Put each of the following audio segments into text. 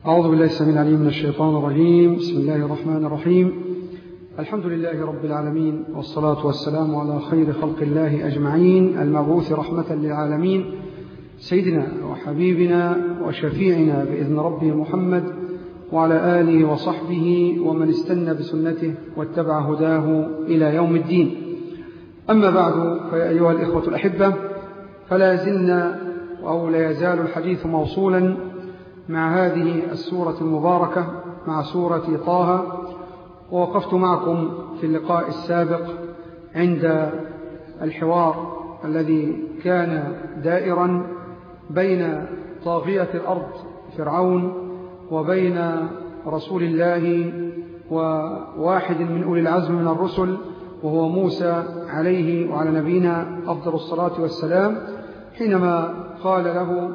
أعوذ بالله السميع العليم من الشيطان الرجيم. بسم الله الرحمن الرحيم. الحمد لله رب العالمين، والصلاة والسلام على خير خلق الله أجمعين، المبعوث رحمة للعالمين، سيدنا وحبيبنا وشفيعنا بإذن ربه محمد، وعلى آله وصحبه ومن استنى بسنته واتبع هداه إلى يوم الدين. أما بعد، فيا أيها الإخوة الأحبة، فلا زلنا أو لا يزال الحديث موصولا مع هذه السورة المباركة، مع سورة طه. ووقفت معكم في اللقاء السابق عند الحوار الذي كان دائرا بين طاغية الأرض فرعون وبين رسول الله وواحد من أولي العزم من الرسل وهو موسى عليه وعلى نبينا أفضل الصلاة والسلام، حينما قال له: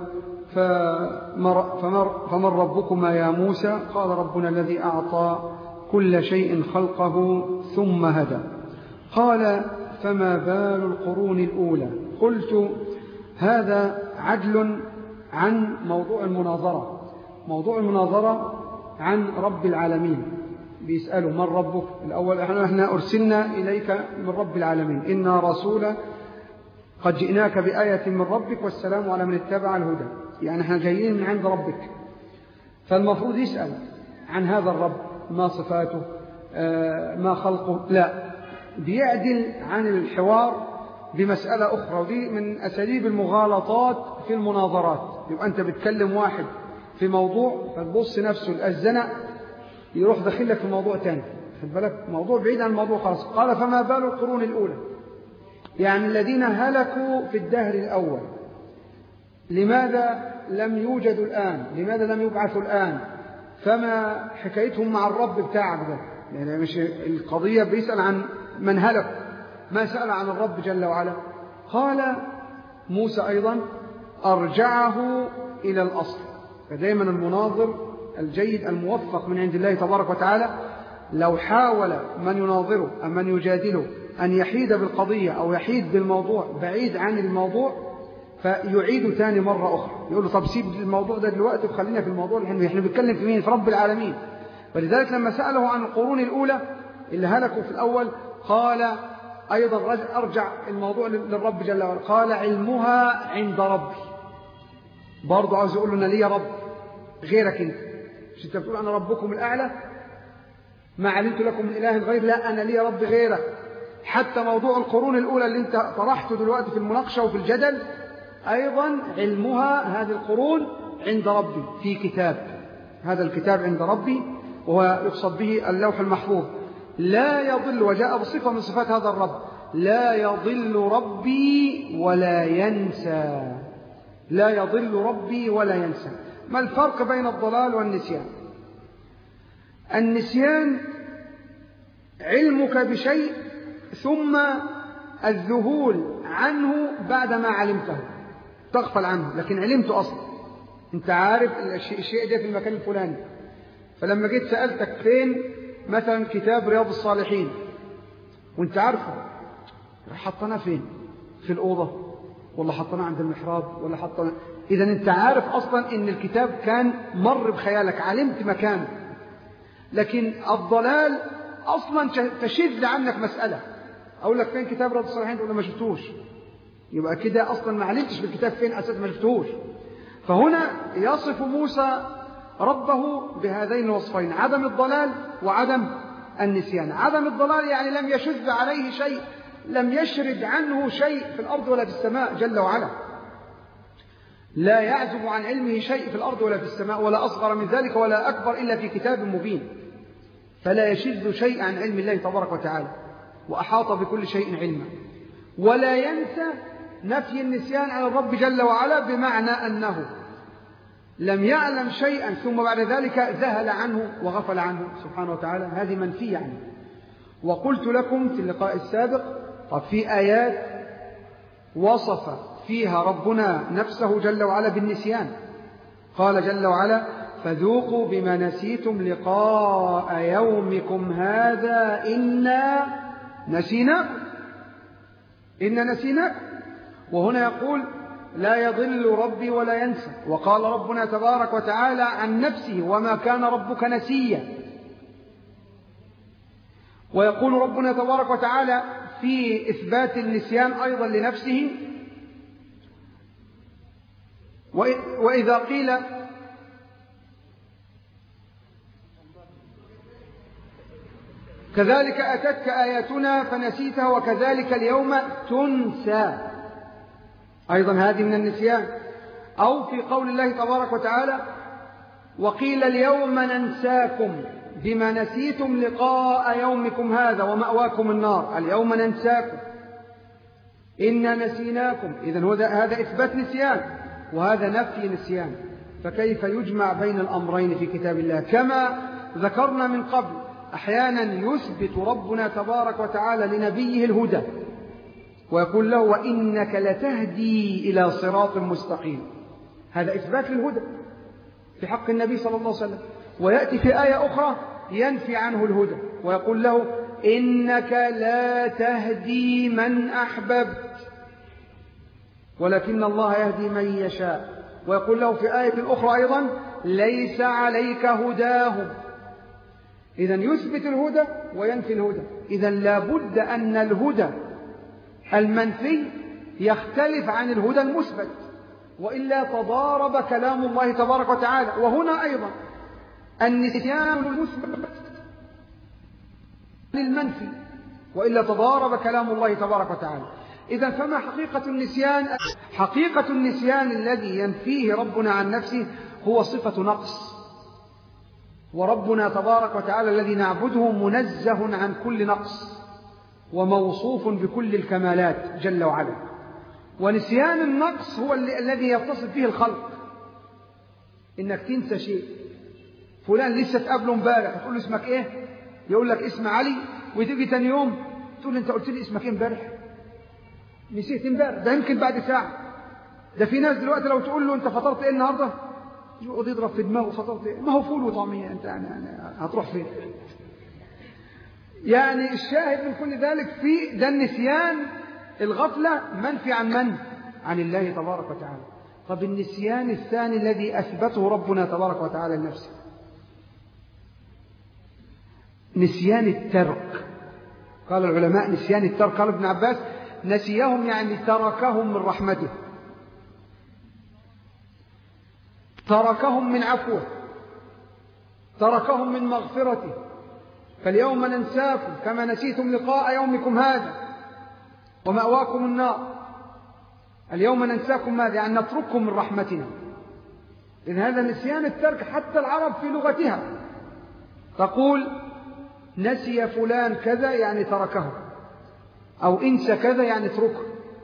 فمن ربكما يا موسى؟ قال: ربنا الذي أعطى كل شيء خلقه ثم هدى. قال: فما بال القرون الأولى؟ قلت: هذا عدل عن موضوع المناظرة. موضوع المناظرة عن رب العالمين، بيسألوا: من ربك؟ الأول احنا أرسلنا إليك من رب العالمين، إنا رسول قد جئناك بآية من ربك والسلام على من اتبع الهدى. يعني احنا جايين من عند ربك، فالمفروض يسأل عن هذا الرب، ما صفاته، ما خلقه. لا، بيعدل عن الحوار بمسألة أخرى، ودي من أساليب المغالطات في المناظرات. يبقى أنت بتكلم واحد في موضوع، فتبص نفسه الأزنق يروح داخلك في موضوع تاني، خد بالك، موضوع بعيد عن الموضوع خلاص. قال: فما بال القرون الأولى؟ يعني الذين هلكوا في الدهر الأول، لماذا لم يوجدوا الآن؟ لماذا لم يبعثوا الآن؟ فما حكايتهم مع الرب بتاعك ده؟ يعني مش القضية بيسأل عن من هلك، ما سأل عن الرب جل وعلا. قال موسى أيضا: أرجعه إلى الأصل. فدائما المناظر الجيد الموفق من عند الله تبارك وتعالى، لو حاول من يناظره أم من يجادله أن يحيد بالقضية أو يحيد بالموضوع بعيد عن الموضوع، فيعيد ثاني مرة أخرى، يقول له: طب سيب الموضوع ده دلوقتي وخلينا في الموضوع اللي احنا بنتكلم في مين؟ في رب العالمين. ولذلك لما سأله عن القرون الأولى اللي هلكوا في الأول، قال أيضا: أرجع الموضوع للرب جل وعلا. قال: علمها عند ربي. برضو عاوز يقول له: أنا لي رب غيرك أنت، مش أنت بتقول أنا ربكم الأعلى، ما علمت لكم من إله غير؟ لا، أنا لي رب غيرك. حتى موضوع القرون الأولى اللي أنت طرحته دلوقتي في المناقشة وفي الجدل، أيضا علمها هذه القرون عند ربي في كتاب. هذا الكتاب عند ربي، ويقصد به اللوح المحفوظ. لا يضل، وجاء بصفة من صفات هذا الرب: لا يضل ربي ولا ينسى. لا يضل ربي ولا ينسى. ما الفرق بين الضلال والنسيان؟ النسيان علمك بشيء ثم الذهول عنه بعدما علمته، تغفل عنه، لكن علمته أصلا. انت عارف الشيء ده في المكان الفلاني، فلما جيت سألتك فين مثلا كتاب رياض الصالحين وانت عارفه، حطنا فين؟ في الأوضة، ولا حطنا عند المحراب، ولا حطنا؟ إذا انت عارف أصلا ان الكتاب كان مر بخيالك، علمت مكانه. لكن الضلال أصلا تشذ عنك مسألة، أقول لك: فين كتاب رياض الصالحين؟ تقول: ما شفتوش. يبقى كده أصلا ما علمتش بالكتاب فين أساس، ما شفتوش. فهنا يصف موسى ربه بهذين الوصفين: عدم الضلال وعدم النسيان. عدم الضلال يعني لم يشذ عليه شيء، لم يشرد عنه شيء في الأرض ولا في السماء جل وعلا. لا يعزب عن علمه شيء في الأرض ولا في السماء، ولا أصغر من ذلك ولا أكبر إلا في كتاب مبين. فلا يشذ شيء عن علم الله تبارك وتعالى، وأحاط بكل شيء علما. ولا ينسى، نفي النسيان عن الرب جل وعلا، بمعنى أنه لم يعلم شيئا ثم بعد ذلك ذهل عنه وغفل عنه سبحانه وتعالى، هذه منفية عنه. وقلت لكم في اللقاء السابق: طب في آيات وصف فيها ربنا نفسه جل وعلا بالنسيان. قال جل وعلا: فذوقوا بما نسيتم لقاء يومكم هذا إنا نسيناكم. وهنا يقول: لا يضل ربي ولا ينسى. وقال ربنا تبارك وتعالى عن نفسه وما كان ربك نسيا. ويقول ربنا تبارك وتعالى في إثبات النسيان أيضا لنفسه: وإذا قيل كذلك أتتك آياتنا فنسيتها وكذلك اليوم تنسى، أيضا هذه من النسيان. أو في قول الله تبارك وتعالى: وقيل اليوم ننساكم بما نسيتم لقاء يومكم هذا ومأواكم النار. اليوم ننساكم إنا نسيناكم. إذن هذا إثبات نسيان وهذا نفي نسيان. فكيف يجمع بين الأمرين في كتاب الله؟ كما ذكرنا من قبل، أحيانا يثبت ربنا تبارك وتعالى لنبيه الهدى ويقول له: وإنك لتهدي إلى صراط مستقيم. هذا إثبات للهدى في حق النبي صلى الله عليه وسلم. ويأتي في آية أخرى ينفي عنه الهدى ويقول له: إنك لا تهدي من أحببت ولكن الله يهدي من يشاء. ويقول له في آية أخرى أيضا: ليس عليك هداهم. إذن يثبت الهدى وينفي الهدى. إذن لابد أن الهدى المنفي يختلف عن الهدى المثبت، وإلا تضارب كلام الله تبارك وتعالى. وهنا أيضا النسيان المثبت للمنفي، وإلا تضارب كلام الله تبارك وتعالى. إذن فما حقيقة النسيان؟ حقيقة النسيان الذي ينفيه ربنا عن نفسه هو صفة نقص، وربنا تبارك وتعالى الذي نعبده منزه عن كل نقص وموصوف بكل الكمالات جل وعلا. ونسيان النقص هو الذي يتصل فيه الخلق. إنك تنسى شيء، فلان لسه تقابله امبارح تقول له اسمك ايه؟ يقول لك اسم علي، وتيجي تاني يوم تقول له انت قلت لي اسمك ايه امبارح؟ نسيت امبارح، ده يمكن بعد ساعة. ده في ناس دلوقتي لو تقول له انت فطرت ايه النهارده؟ يقعد يضرب في دماغه: فطرت ايه؟ ما هو فول وطعمية، انت يعني هتروح فين؟ يعني الشاهد من كل ذلك في ده النسيان، الغفلة منفي عن من؟ عن الله تبارك وتعالى. طب النسيان الثاني الذي أثبته ربنا تبارك وتعالى لنفسه، نسيان الترك. قال العلماء نسيان الترك، قال ابن عباس: نسيهم يعني تركهم من رحمته، تركهم من عفوه، تركهم من مغفرته. فاليوم ننساكم كما نسيتم لقاء يومكم هذا ومأواكم النار. اليوم ننساكم ماذا؟ يعني نترككم من رحمتنا. إن هذا نسيان الترك. حتى العرب في لغتها تقول: نسي فلان كذا يعني تركه، أو انسى كذا يعني اتركه.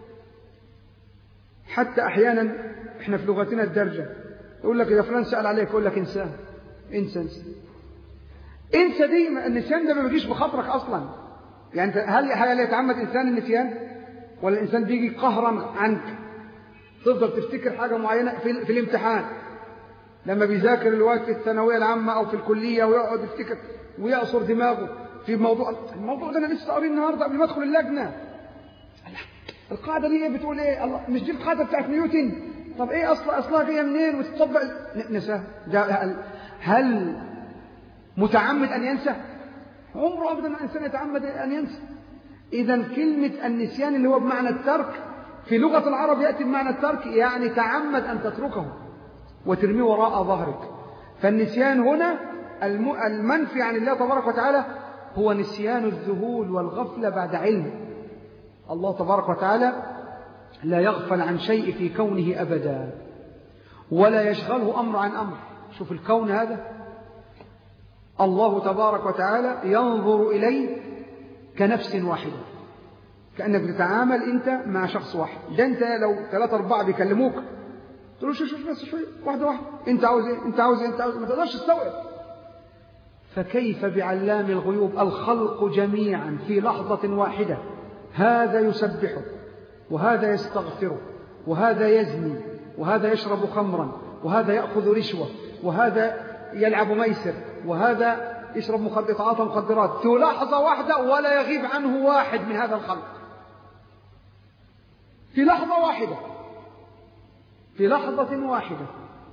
حتى أحيانا إحنا في لغتنا الدرجة يقول لك إذا فلان سأل عليك يقول لك انساه، انسى انسى دي. النسيان ده ما بيجيش بخاطرك أصلا. يعني هل يتعمد إنسان النسيان؟ ولا الإنسان بيجي قهرا عنك تفضل تفتكر حاجة معينة في الامتحان، لما بيذاكر الوقت في الثانوية العامة أو في الكلية ويقعد يفتكر ويعصر دماغه في الموضوع ده أنا لسه قاري النهاردة قبل ما أدخل اللجنة. القاعدة دي بتقول إيه؟ الله، مش دي القاعدة بتاعت نيوتن؟ طب إيه أصلها جاية منين وتطبق؟ نساه. هل متعمد أن ينسى؟ عمره أبدا الإنسان يتعمد أن ينسى. إذن كلمة النسيان اللي هو بمعنى الترك في لغة العرب يأتي بمعنى الترك، يعني تعمد أن تتركه وترميه وراء ظهرك. فالنسيان هنا المنفي عن الله تبارك وتعالى هو نسيان الذهول والغفلة بعد علم. الله تبارك وتعالى لا يغفل عن شيء في كونه أبدا، ولا يشغله أمر عن أمر. شوف الكون هذا، الله تبارك وتعالى ينظر إليه كنفس واحدة، كأنك بتتعامل أنت مع شخص واحد. ده أنت لو 3-4 بيكلموك تقول له شوف بس شوي، واحدة أنت عاوز إيه؟ أنت عاوز إيه؟ أنت عاوز إيه؟ ما تقدرش تستوعب. فكيف بعلام الغيوب؟ الخلق جميعا في لحظة واحدة، هذا يسبحه وهذا يستغفره وهذا يزني وهذا يشرب خمرا وهذا يأخذ رشوة وهذا يلعب ميسر وهذا يشرب مخدرات في لحظة واحدة، ولا يغيب عنه واحد من هذا الخلق في لحظة واحدة. في لحظة واحدة.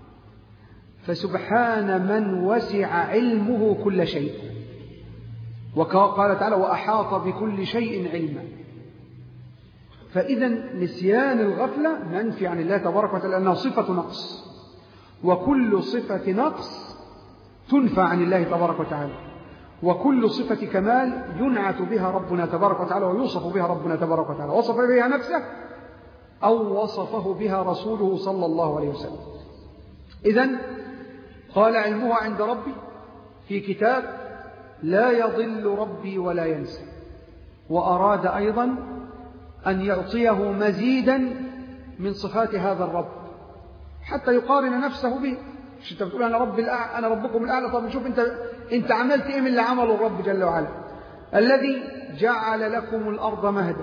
فسبحان من وسع علمه كل شيء. وقال تعالى وأحاط بكل شيء علما. فإذا نسيان الغفلة منفي عن الله تبارك وتعالى لأنها صفة نقص، وكل صفة نقص تنفى عن الله تبارك وتعالى، وكل صفة كمال ينعت بها ربنا تبارك وتعالى ويوصف بها ربنا تبارك وتعالى، وصف بها نفسه أو وصفه بها رسوله صلى الله عليه وسلم. إذن قال علمها عند ربي في كتاب لا يضل ربي ولا ينسى. وأراد أيضا أن يعطيه مزيدا من صفات هذا الرب حتى يقارن نفسه به. مش أنت بتقول أنا ربكم الأعلى، طب نشوف أنت عملت إيه من اللي عمله الرب جل وعلا. الذي جعل لكم الأرض مهدا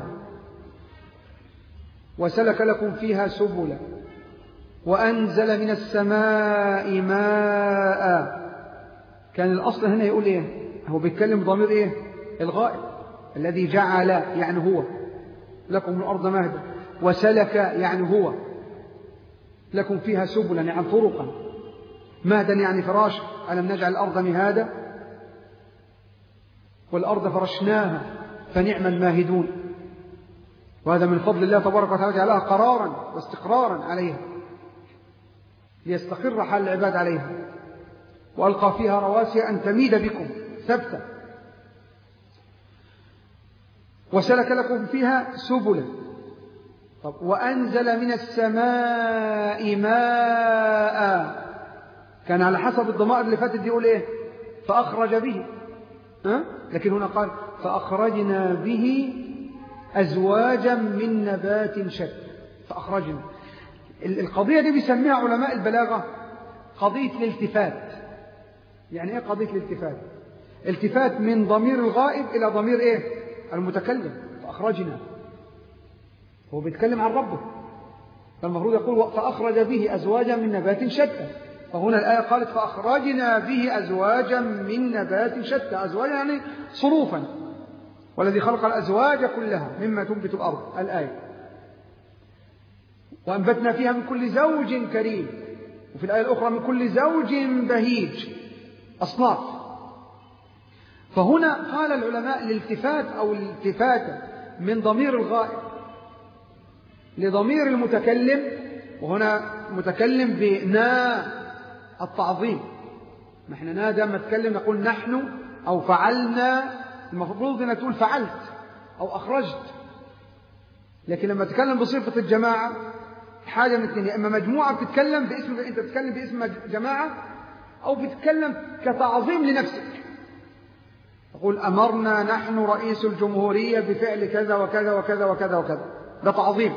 وسلك لكم فيها سبلا وأنزل من السماء ماء. كان الأصل هنا يقول إيه؟ هو بيتكلم ضمير إيه؟ الغائب. الذي جعل يعني هو لكم الأرض مهدا، وسلك يعني هو لكم فيها سبلا يعني طرقا، مهدا يعني فراشا. ألم نجعل الأرض مهادا والأرض فرشناها فنعم الماهدون. وهذا من فضل الله تبارك وتعالى جعلها قرارا واستقرارا عليها ليستقر حال العباد عليها، وألقى فيها رواسي أن تميد بكم ثبتا، وسلك لكم فيها سبلا. طب وأنزل من السماء ماء، كان على حسب الضمائر اللي فاتت دي يقول إيه؟ فأخرج به، لكن هنا قال فأخرجنا به أزواجا من نبات شتى. فأخرجنا. القضية دي بيسميها علماء البلاغة قضية الالتفات. يعني إيه قضية الالتفات؟ التفات من ضمير الغائب إلى ضمير إيه؟ المتكلم. فأخرجنا، هو بيتكلم عن ربه، فالمفروض يقول فأخرج به أزواجا من نبات شتى. فهنا الآية قالت فأخرجنا به أزواجا من نبات شتى. أزواجا يعني صروفا، والذي خلق الأزواج كلها مما تنبت الأرض. الآية وأنبتنا فيها من كل زوج كريم، وفي الآية الأخرى من كل زوج بهيج. أصناف. فهنا قال العلماء الالتفات أو الالتفات من ضمير الغائب لضمير المتكلم، وهنا متكلم بنا التعظيم. ما احنا نادى ما نتكلم نقول نحن أو فعلنا، المفروض أن تقول فعلت أو أخرجت. لكن لما تتكلم بصفة الجماعة حاجة من الاثنين، أما مجموعة بتتكلم باسم، أنت بتتكلم باسم جماعة، أو بتتكلم كتعظيم لنفسك. تقول أمرنا نحن رئيس الجمهورية بفعل كذا وكذا وكذا وكذا وكذا، ده تعظيم.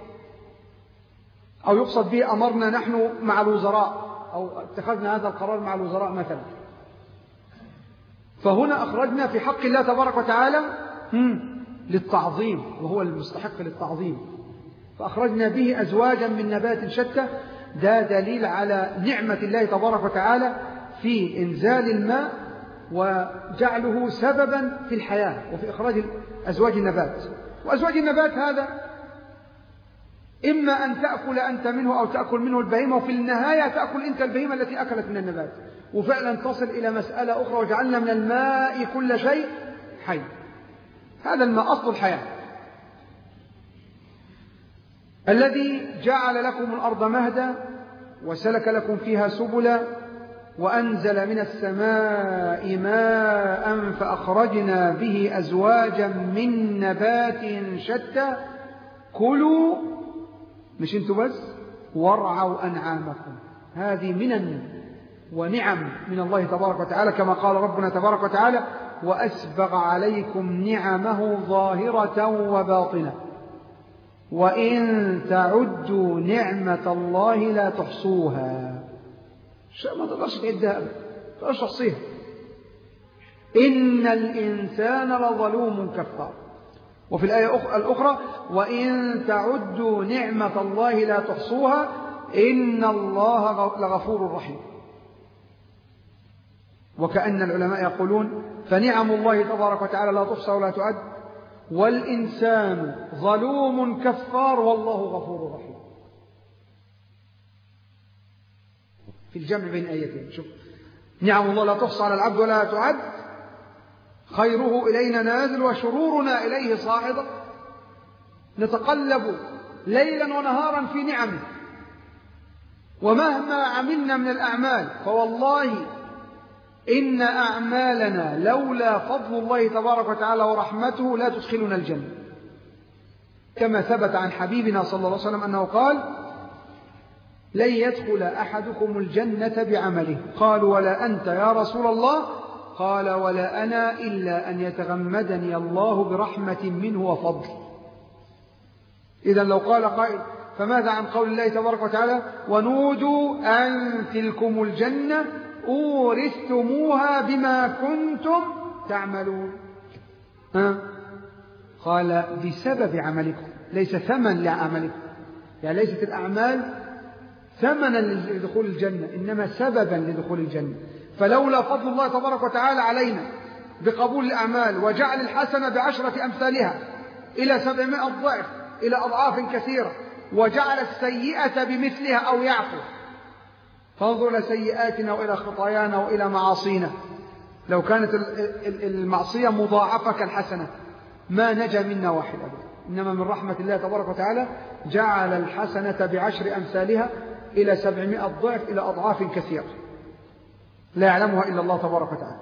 أو يقصد به أمرنا نحن مع الوزراء، أو اتخذنا هذا القرار مع الوزراء مثلا. فهنا أخرجنا في حق الله تبارك وتعالى للتعظيم، وهو المستحق للتعظيم. فأخرجنا به أزواجا من نبات شتى. ده دليل على نعمة الله تبارك وتعالى في إنزال الماء وجعله سببا في الحياة وفي إخراج أزواج النبات. وأزواج النبات هذا إما أن تأكل أنت منه أو تأكل منه البهيمة، وفي النهاية تأكل أنت البهيمة التي أكلت من النبات. وفعلا تصل إلى مسألة أخرى وجعلنا من الماء كل شيء حي. هذا الماء أصل الحياة. الذي جعل لكم الأرض مهدا وسلك لكم فيها سبلا وأنزل من السماء ماء فأخرجنا به أزواجا من نبات شتى كلوا، مش انتوا بس، وارعوا أنعامكم. هذه منن ونعم من الله تبارك وتعالى، كما قال ربنا تبارك وتعالى وأسبغ عليكم نعمه ظاهرة وباطنة وإن تعدوا نعمة الله لا تحصوها. شيء ما تقدرش تعدها، ما تقدرش تحصيها. إن الإنسان لظلوم كفار. وفي الآية الأخرى وإن تعدوا نعمة الله لا تحصوها إن الله لغفور رحيم. وكأن العلماء يقولون فنعم الله تبارك وتعالى لا تحصى ولا تعد، والإنسان ظلوم كفار والله غفور رحيم. في الجمع بين آيتين. شوف نعم الله لا تحصى على العبد ولا تعد، خيره إلينا نازل وشرورنا إليه صاعدة، نتقلب ليلا ونهارا في نعمه، ومهما عملنا من الأعمال فوالله إن أعمالنا لولا فضل الله تبارك وتعالى ورحمته لا تدخلنا الجنة، كما ثبت عن حبيبنا صلى الله عليه وسلم أنه قال لن يدخل أحدكم الجنة بعمله. قالوا ولا أنت يا رسول الله؟ قال ولا أنا إلا أن يتغمدني الله برحمة منه وفضل. إذن لو قال قائل فماذا عن قول الله تبارك وتعالى ونودوا أن تلكم الجنة أورثتموها بما كنتم تعملون؟ قال بسبب عملكم، ليس ثمن لعملكم، يعني ليست الأعمال ثمنا لدخول الجنة، إنما سببا لدخول الجنة. فلولا فضل الله تبارك وتعالى علينا بقبول الأعمال وجعل الحسنة ب10 أمثالها إلى 700 ضعف إلى أضعاف كثيرة، وجعل السيئة بمثلها أو يعفو، فانظر إلى سيئاتنا وإلى خطايانا وإلى معاصينا، لو كانت المعصية مضاعفة كالحسنة ما نجا منا واحد أبدا. إنما من رحمة الله تبارك وتعالى جعل الحسنة ب10 أمثالها إلى 700 ضعف إلى أضعاف كثيرة لا يعلمها إلا الله تبارك وتعالى.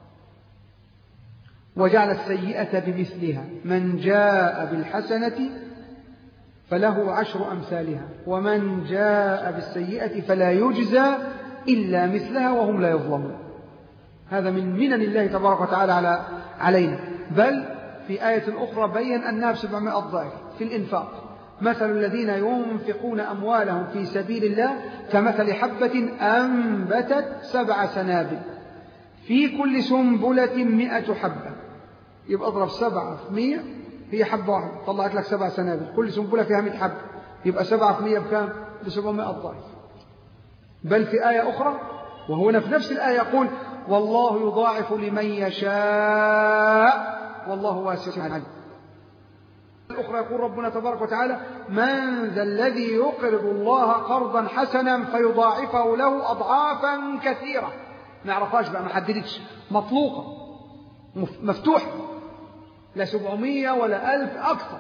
وجعل السيئة بمثلها، من جاء بالحسنة فله 10 أمثالها، ومن جاء بالسيئة فلا يجزى إلا مثلها وهم لا يظلمون. هذا من منن الله تبارك وتعالى علينا. بل في آية أخرى بين أنها ب700 ضعف في الإنفاق. مثل الذين ينفقون أموالهم في سبيل الله كمثل حبة أنبتت 7 سنابل في كل سنبلة 100 حبة. يبقى اضرب 7 في 100 هي حبة واحدة، طلعت لك 7 سنابل، كل سنبلة فيها 100 حبة، يبقى 7 في 100 بكام؟ ب700 ضعف. بل في آية أخرى وهنا في نفس الآية يقول والله يضاعف لمن يشاء والله واسع عليم. الأخرى يقول ربنا تبارك وتعالى من ذا الذي يقرض الله قرضا حسنا فيضاعفه له أضعافا كثيرة. ما عرفهاش بقى، ما حددتش، مطلوقة مفتوحة، لا 700 ولا 1000 أكثر.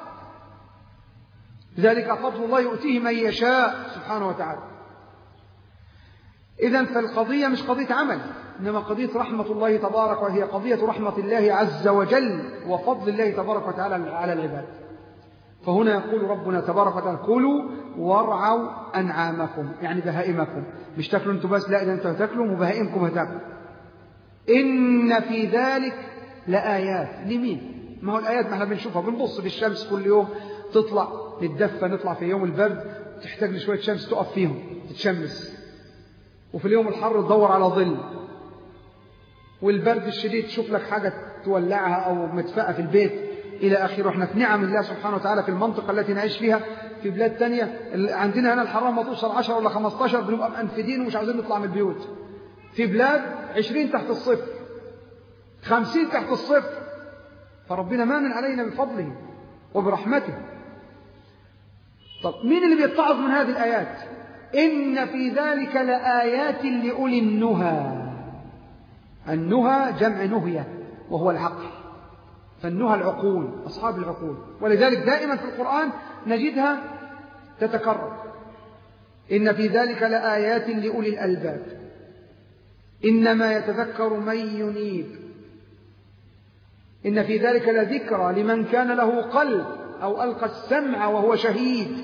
ذلك فضل الله يؤتيه من يشاء سبحانه وتعالى. إذن فالقضية مش قضية عمل، إنما قضية رحمة الله تبارك، وهي قضية رحمة الله عز وجل وفضل الله تبارك وتعالى على العباد. فهنا يقول ربنا تبارك وتعالى كلوا وارعوا أنعامكم، يعني بهائمكم، مش تاكلوا انتوا بس، لا، إذا انتوا هتاكلوا وبهائمكم هتاكلوا. إن في ذلك لآيات. لمين؟ ما هو الآيات ما احنا بنشوفها، بنبص في الشمس كل يوم تطلع نتدفى، نطلع في يوم البرد تحتاج لشوية شمس تقف فيهم تتشمس، وفي اليوم الحر تدور على ظل، والبرد الشديد تشوف لك حاجة تولعها أو مدفأة في البيت إلى آخره. احنا في نعم الله سبحانه وتعالى في المنطقة التي نعيش فيها. في بلاد تانية عندنا هنا الحرارة ما توصل 10 ولا 15 بنبقى مأنفدين ومش عاوزين نطلع من البيوت. في بلاد 20 تحت الصفر، 50 تحت الصفر. فربنا مانن علينا بفضله وبرحمته. طب مين اللي بيتعظ من هذه الآيات؟ إن في ذلك لآيات لأولي النهى. النهى جمع نهية وهو العقل، فالنهى العقول، أصحاب العقول. ولذلك دائما في القرآن نجدها تتكرر. إن في ذلك لآيات لأولي الألباب إنما يتذكر من ينيب. إن في ذلك لذكرى لمن كان له قلب أو ألقى السمع وهو شهيد.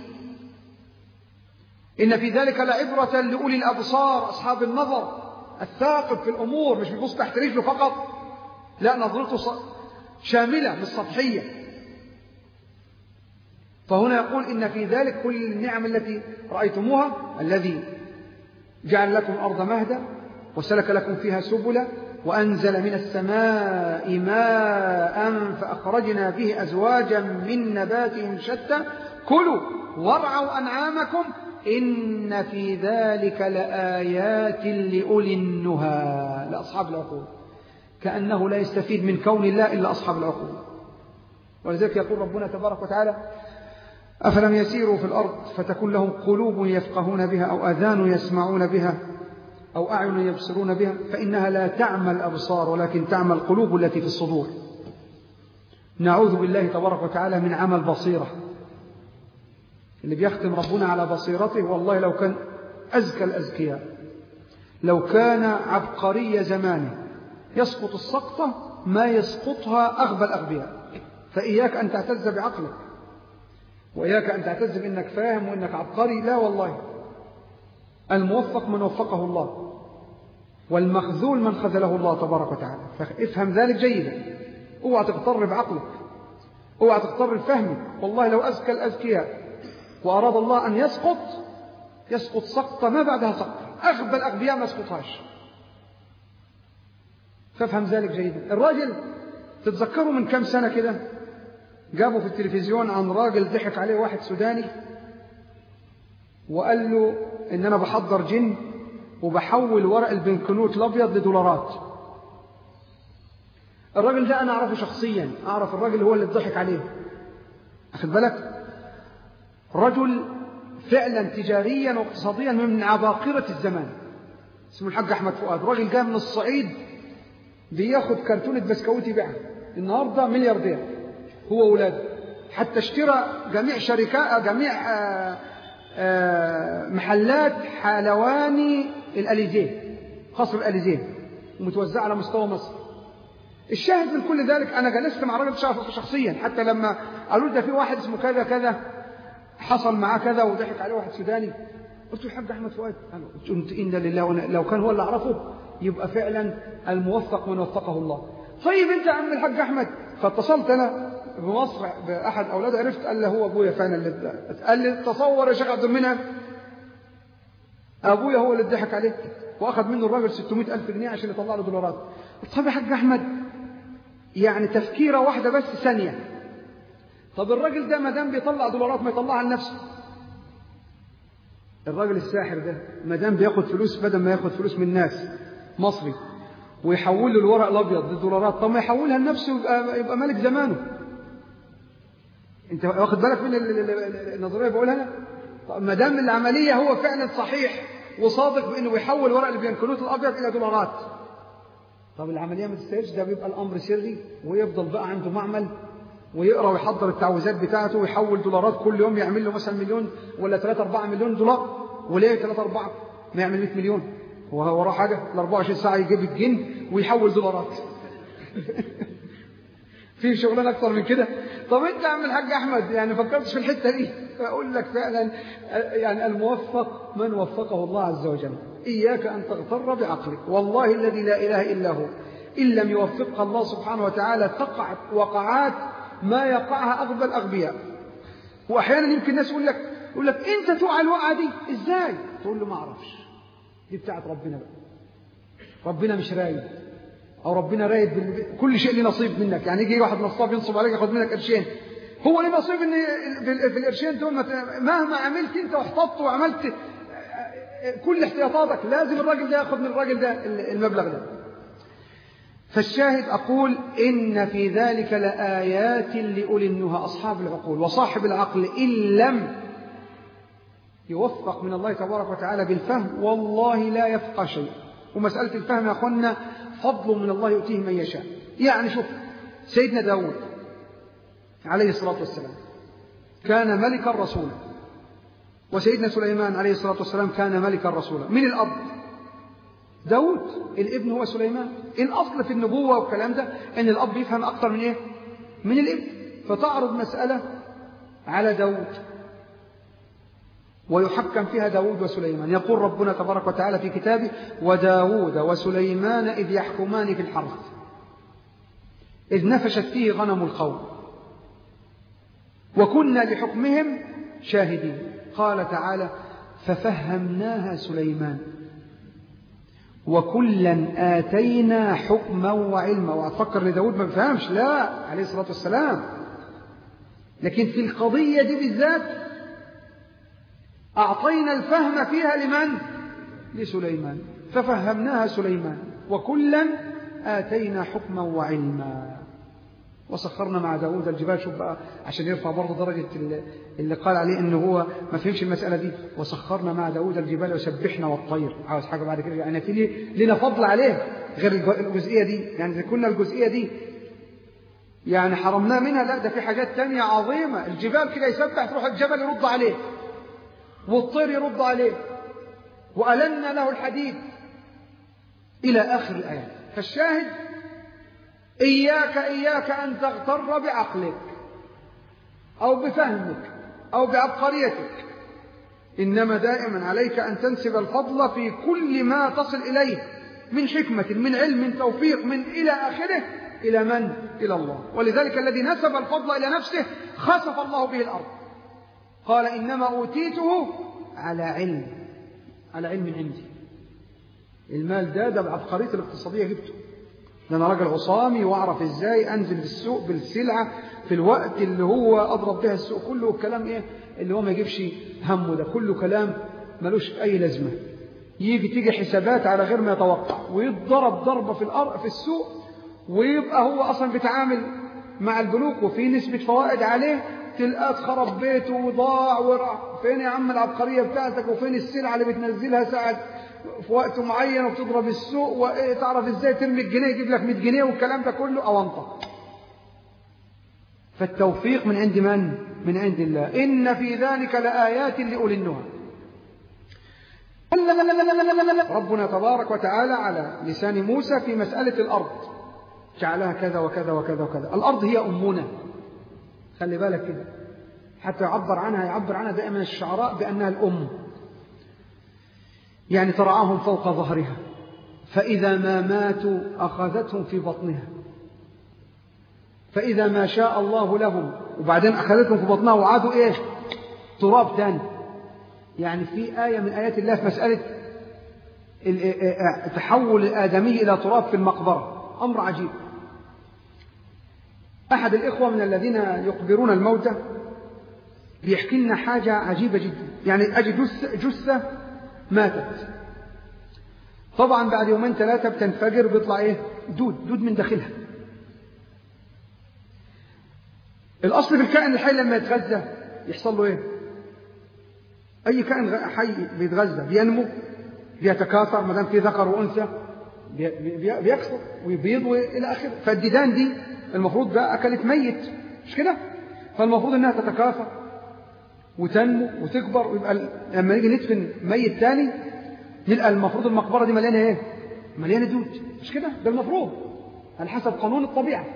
إن في ذلك لعبرة لأولي الأبصار، أصحاب النظر الثاقب في الأمور، مش بيبص تحت رجله فقط، لا، نظرته شاملة مش سطحية. فهنا يقول إن في ذلك كل النعم التي رأيتموها، الذي جعل لكم الأرض مهدا وسلك لكم فيها سبلا وأنزل من السماء ماء فأخرجنا به أزواجا من نبات شتى كلوا وارعوا أنعامكم إن في ذلك لآيات لأولي النهى، لأصحاب العقول. كأنه لا يستفيد من كون الله إلا أصحاب العقول. ولذلك يقول ربنا تبارك وتعالى أفلم يسيروا في الأرض فتكون لهم قلوب يفقهون بها أو آذان يسمعون بها أو أعين يبصرون بها فإنها لا تعمى الأبصار ولكن تعمى القلوب التي في الصدور. نعوذ بالله تبارك وتعالى من عمى البصيرة. اللي بيختم ربنا على بصيرته والله لو كان أزكى الأزكياء، لو كان عبقري زمانه، يسقط السقطة ما يسقطها أغبى الأغبياء. فإياك أن تعتز بعقلك، وإياك أن تعتز بأنك فاهم وأنك عبقري. لا والله، الموفق من وفقه الله، والمخذول من خذله الله تبارك وتعالى. فافهم ذلك جيدا، اوعى تغتر بعقلك، اوعى تغتر بفهمك. والله لو أزكى الأزكياء وأراد الله أن يسقط سقطة ما بعدها سقطة، أغبى الأغبياء ما يسقطهاش. فافهم ذلك جيدا. الراجل تتذكروا من كم سنة كده جابوا في التلفزيون عن راجل ضحك عليه واحد سوداني وقال له إن أنا بحضر جن وبحول ورق البنكنوت الأبيض لدولارات. الراجل ده أنا أعرفه شخصيا، أعرف الراجل هو اللي ضحك عليه. أخذ بالك، رجل فعلا تجاريا واقتصاديا من عباقرة الزمان، اسمه الحاج أحمد فؤاد. راجل جاء من الصعيد بياخد كرتونة بسكويت يبيعها، النهاردة ملياردير هو وولاده. حتى اشترى جميع شركات، جميع محلات حلواني الأليزيه، قصر الأليزيه، ومتوزعة على مستوى مصر. الشاهد من كل ذلك، أنا جلست مع راجل شخصيا، حتى لما قالوا ده في واحد اسمه كذا كذا حصل معاه كذا وضحك عليه واحد سوداني، قلت له الحاج أحمد فؤاد. قلت إن لله، لو كان هو اللي أعرفه يبقى فعلا الموفق من وفقه الله. طيب أنت يا عم الحاج أحمد، فاتصلت أنا بمصر بأحد أولاده، عرفت، قال له هو أبويا فعلا اللي قال لي تصور يا شيخ عبد المنعم، أبويا هو اللي ضحك عليه وأخذ منه الراجل 600,000 جنيه عشان يطلع له دولارات. قلت طب يا حاج أحمد، يعني تفكيرة واحدة بس ثانية، طب الراجل ده ما دام بيطلع دولارات ما يطلعها لنفسه؟ الراجل الساحر ده ما دام بياخد فلوس، بدل ما ياخد فلوس من الناس مصري ويحول له الورق الأبيض للدولارات، طب ما يحولها لنفسه يبقى ملك زمانه. انت واخد بالك من النظريه بقولها انا؟ طب ما دام العمليه هو فعلا صحيح وصادق بانه بيحول ورق البنكنوت الابيض الى دولارات، طب العمليه ما تستاهلش. ده بيبقى الامر سري، ويفضل بقى عنده معمل ويقرا ويحضر التعويذات بتاعته ويحول دولارات كل يوم، يعمل له مثلا مليون ولا 3-4 مليون دولار. وليه 3-4 ما يعمل 100 مليون؟ هو وراه حاجه؟ ال 24 ساعه يجيب الجن ويحول دولارات. في شغلانه اكتر من كده؟ طب انت يا عم الحاج احمد يعني فكرتش في الحته دي؟ فاقول لك فعلا يعني الموفق من وفقه الله عز وجل. اياك ان تغتر بعقلك، والله الذي لا اله الا هو ان لم يوفقها الله سبحانه وتعالى تقع وقعات ما يقعها اغبى الاغبياء. واحيانا يمكن الناس يقول لك انت تقع الوقعه دي ازاي؟ تقول له ما اعرفش، دي بتاعت ربنا بقى، ربنا مش رايد، أو ربنا رايد كل شيء له نصيب منك. يعني يجي واحد نصاب ينصب عليك ياخد منك قرشين، هو له نصيب ان في القرشين دول مهما عملت انت واحتطت وعملت كل احتياطاتك لازم الراجل ده ياخد من الراجل ده المبلغ ده. فالشاهد أقول إن في ذلك لآيات لأولي النهى، أصحاب العقول. وصاحب العقل إن لم يوفق من الله تبارك وتعالى بالفهم والله لا يفقه شيء. ومسألة الفهم يا أخوانا فضل من الله يؤتيه من يشاء. يعني شوف سيدنا داود عليه الصلاة والسلام كان ملكا رسولا، وسيدنا سليمان عليه الصلاة والسلام كان ملكا رسولا. من الأب داود، الابن هو سليمان. الأصل في النبوة والكلام ده أن الأب يفهم أكثر من إيه؟ من الابن. فتعرض مسألة على داود ويحكم فيها داود وسليمان. يقول ربنا تبارك وتعالى في كتابه: وداود وسليمان إذ يحكمان في الحرث إذ نفشت فيه غنم القوم وكنا لحكمهم شاهدين. قال تعالى: ففهمناها سليمان وكلا آتينا حكما وعلما. وأتفكر لداود ما بفهمش، لا، عليه الصلاة والسلام. لكن في القضية دي بالذات أعطينا الفهم فيها لمن؟ لسليمان. ففهمناها سليمان وكلا آتينا حكما وعلما. وسخرنا مع داود الجبال. شوف بقى عشان يرفع برضه درجة اللي قال عليه إنه هو ما فهمش المسألة دي. وسخرنا مع داود الجبال وسبحنا والطير. عاوز حاجة بعد كده يعني في لنا فضل عليه غير الجزئية دي. يعني إذا كنا الجزئية دي يعني حرمناه منها، لا ده في حاجات تانية عظيمة. الجبال كده يسبح تروح الجبل يرد عليه والطير يرد عليه وألنا له الحديد إلى آخر الآيات. فالشاهد إياك أن تغتر بعقلك أو بفهمك أو بعبقريتك، إنما دائما عليك أن تنسب الفضل في كل ما تصل إليه من حكمة من علم من توفيق من إلى آخره إلى من؟ إلى الله. ولذلك الذي نسب الفضل إلى نفسه خسف الله به الأرض. قال إنما أوتيته على علم عندي. المال ده بعبقرية الاقتصادية جبته. أنا راجل عصامي وأعرف إزاي أنزل السوق بالسلعة في الوقت اللي هو أضرب بها السوق كله. الكلام إيه اللي هو ما يجيبش همه، ده كله كلام ملوش أي لازمة. تيجي حسابات على غير ما يتوقع ويضرب ضربة في السوق، ويبقى هو أصلا بيتعامل مع البنوك وفي نسبة فوائد عليه، تلقاه خرب بيته وضاع ورع. فين يا عم العبقرية بتاعتك؟ وفين السلعة اللي بتنزلها ساعة في وقت معين وبتضرب السوق؟ وتعرف ازاي ترمي الجنيه يجيب لك 100 جنيه والكلام ده كله أونطة. فالتوفيق من عند من؟ من عند الله. إن في ذلك لآيات لأولي النهى. ربنا تبارك وتعالى على لسان موسى في مسألة الأرض جعلها كذا وكذا وكذا وكذا. الأرض هي أمنا، خلي بالك كده، حتى يعبر عنها دائما الشعراء بأنها الأم. يعني ترعاهم فوق ظهرها، فإذا ما ماتوا أخذتهم في بطنها، فإذا ما شاء الله لهم وبعدين أخذتهم في بطنها وعادوا إيش؟ تراب تاني. يعني في آية من آيات الله في مسألة تحول الآدمي إلى تراب في المقبرة، أمر عجيب. أحد الإخوة من الذين يقبرون الموتى بيحكي لنا حاجة عجيبة جدا. يعني أجي جثة ماتت، طبعا بعد يومين ثلاثة بتنفجر وبيطلع إيه؟ دود من داخلها. الأصل في الكائن الحي لما يتغذى يحصل له إيه؟ أي كائن حي بيتغذى بينمو بيتكاثر، ما دام في ذكر وأنثى بيكثر ويبيض إلى آخره. فالديدان دي المفروض بقى أكلت ميت، مش كده؟ فالمفروض إنها تتكاثر وتنمو وتكبر، ويبقى لما نيجي ندفن ميت تاني نلقى المفروض المقبرة دي مليانة إيه؟ مليانة دود، مش كده؟ ده المفروض على حسب قانون الطبيعة.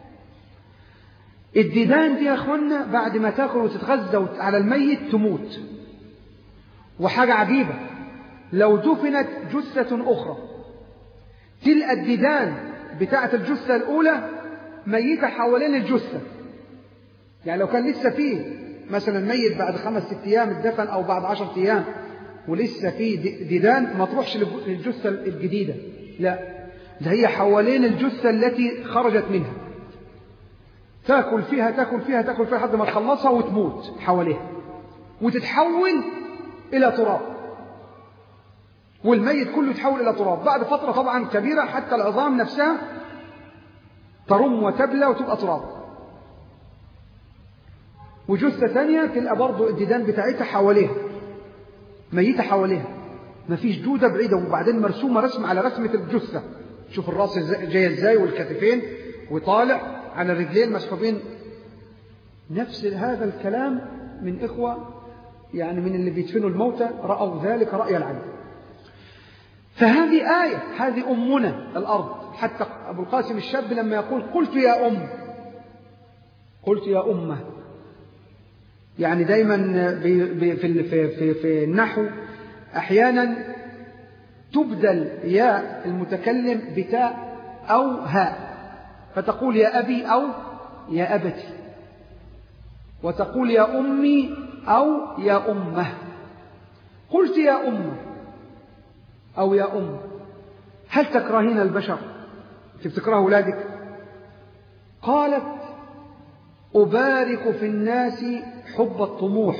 الديدان دي يا أخوانا بعد ما تاكل وتتغذى على الميت تموت. وحاجة عجيبة، لو دفنت جثة أخرى تلقى الديدان بتاعة الجثة الأولى ميتة حوالين الجثة. يعني لو كان لسه فيه مثلا ميت بعد 5-6 أيام اتدفن أو بعد 10 أيام ولسه فيه ديدان، ما تروحش للجثة الجديدة، لا، ده هي حوالين الجثة التي خرجت منها، تاكل فيها لحد ما تخلصها وتموت حواليها وتتحول إلى تراب، والميت كله يتحول إلى تراب بعد فترة طبعا كبيرة، حتى العظام نفسها ترم وتبلى وتبقى تراب. وجثة ثانية تلقى برضو الديدان بتاعتها حواليها ميتة حواليها، مفيش دودة بعيدة، وبعدين مرسومة رسم على رسمة الجثة. شوف الرأس جاية ازاي والكتفين وطالع على الرجلين مسحوبين. نفس هذا الكلام من إخوة يعني من اللي بيدفنوا الموتى رأوا ذلك رأي العين. فهذه آية، هذه أمنا الأرض. حتى أبو القاسم الشاب لما يقول قلت يا أمة، يعني دايما في النحو أحيانا تبدل ياء المتكلم بتاء أو هاء، فتقول يا أبي أو يا أبتي، وتقول يا أمي أو يا أمه. قلت يا أمة أو يا أم، هل تكرهين البشر؟ تكره أولادك؟ قالت أبارك في الناس حب الطموح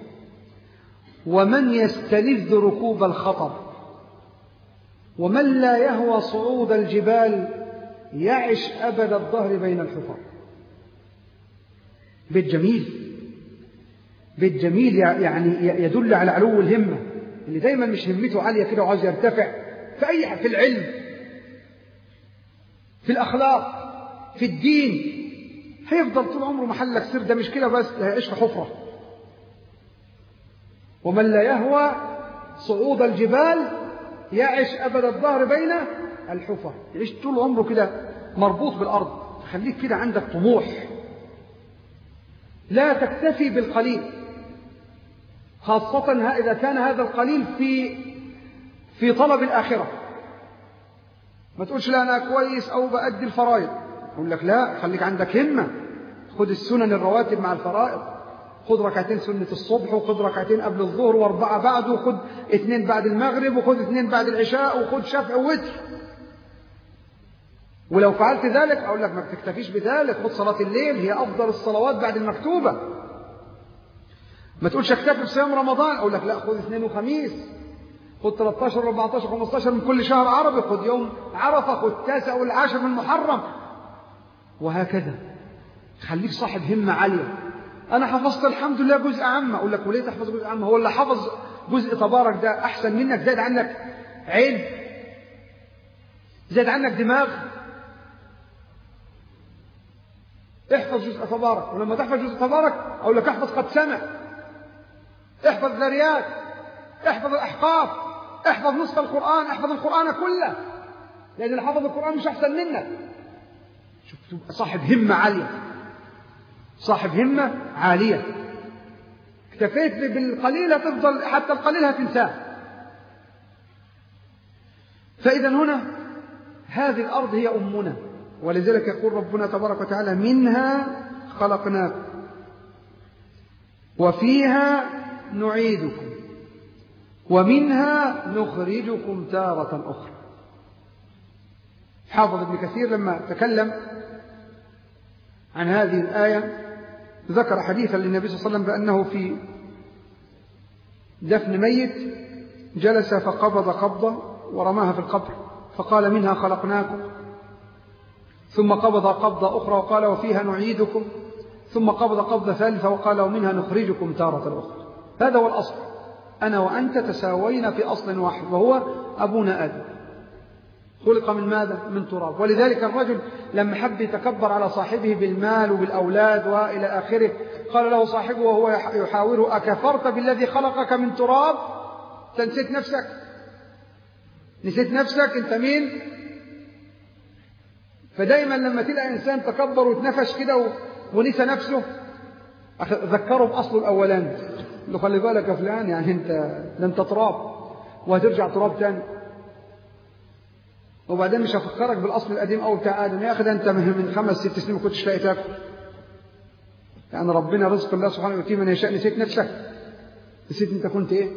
ومن يستلذ ركوب الخطر، ومن لا يهوى صعود الجبال يعش أبد الظهر بين الحفر. بيت جميل، بيت جميل يعني يدل على علو الهمة، اللي دايما مش همته عالية كده وعاوز يرتفع في العلم، في الأخلاق، في الدين، هيفضل طول عمره محلك سر. ده مش كده بس، ده هيعيش في حفرة. ومن لا يهوى صعود الجبال يعيش أبد الظهر بين الحفر. يعيش طول عمره كده مربوط بالأرض. خليك كده عندك طموح، لا تكتفي بالقليل، خاصة إذا كان هذا القليل في طلب الآخرة. ما تقولش لا أنا كويس أو بأدي الفرائض. أقول لك لا، خليك عندك همة، خد السنن الرواتب مع الفرائض، خد ركعتين سنة الصبح، وخد ركعتين قبل الظهر، واربعة بعد، وخد 2 بعد المغرب، وخد 2 بعد العشاء، وخد شفع ووتر. ولو فعلت ذلك أقول لك ما بتكتفيش بذلك، خد صلاة الليل، هي أفضل الصلوات بعد المكتوبة. ما تقولش اكتفي بصيام رمضان، أقول لك لا، خد 2 وخميس، خد 13 و14 و15 من كل شهر عربي، خد يوم عرفة، خد 9 و10 من محرم، وهكذا. خليك صاحب همة عالية. أنا حفظت الحمد لله جزء عامة، أقول لك وليه تحفظ جزء عامة؟ هو اللي حفظ جزء تبارك ده أحسن منك؟ زاد عنك علم، زاد عنك دماغ. احفظ جزء تبارك، ولما تحفظ جزء تبارك أقول لك احفظ قد سمع، احفظ ذريات، احفظ الأحقاف، احفظ نصف القرآن، احفظ القرآن كله، لأن اللي حفظ القرآن مش أحسن منك. شوف، تبقى صاحب همة عالية، صاحب همة عالية. اكتفيت بالقليل هتفضل حتى القليل هتنساه. فإذا هنا هذه الأرض هي أمنا، ولذلك يقول ربنا تبارك وتعالى: منها خلقناكم وفيها نعيدكم ومنها نخرجكم تارة أخرى. حافظ ابن كثير لما تكلم عن هذه الآية ذكر حديثا للنبي صلى الله عليه وسلم بأنه في دفن ميت جلس فقبض قبضة ورماها في القبر، فقال: منها خلقناكم، ثم قبض قبضة أخرى وقال: وفيها نعيدكم، ثم قبض قبضة ثالثة وقال: ومنها نخرجكم تارة أخرى. هذا هو الأصل، أنا وأنت تساوينا في أصل واحد، وهو أبونا آدم، خلق من ماذا؟ من تراب. ولذلك الرجل لما حب يتكبر على صاحبه بالمال وبالأولاد وإلى آخره، قال له صاحبه وهو يحاوره: أكفرت بالذي خلقك من تراب؟ نسيت نفسك؟ نسيت نفسك؟ أنت مين؟ فدايما لما تلقى إنسان تكبر وتنفش كده ونسى نفسه، ذكره بأصله الأولاني، له خلي بالك يا فلان، يعني أنت تراب وهترجع تراب تاني. وبعدين مش هفكرك بالأصل القديم أو بتاع آدم، يا أخي ده أنت من 5-6 سنين ما كنتش لاقي تاكل، يعني ربنا رزق الله سبحانه وتعالى من يشاء. نسيت نفسك؟ نسيت أنت كنت إيه؟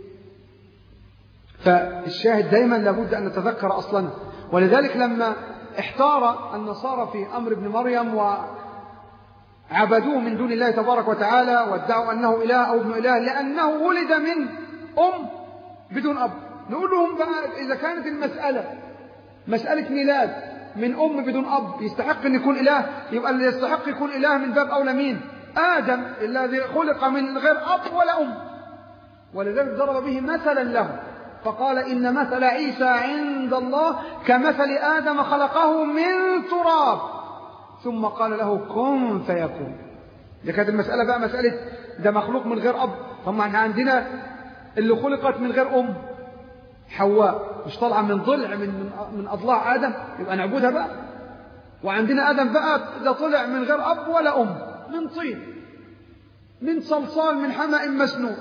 فالشاهد دايما لابد أن نتذكر أصلنا. ولذلك لما احتار النصارى في أمر ابن مريم وعبدوه من دون الله تبارك وتعالى وادعوا أنه إله أو ابن إله لأنه ولد من أم بدون أب، نقول لهم بقى إذا كانت المسألة مسألة ميلاد من أم بدون أب يستحق أن يكون إله، يبقى اللي يستحق يكون إله من باب أولى مين؟ آدم الذي خلق من غير أب ولا أم. ولذلك ضرب به مثلا له فقال: إن مثل عيسى عند الله كمثل آدم خلقه من تراب ثم قال له كن فيكون. دي كانت المسألة بقى مسألة ده مخلوق من غير أب. طب ما احنا عندنا اللي خلقت من غير أم، حواء، مش طالعة من ضلع من أضلاع آدم، يبقى نعبدها بقى. وعندنا آدم بقى ده طلع من غير أب ولا أم، من طين، من صلصال، من حمأ مسنون.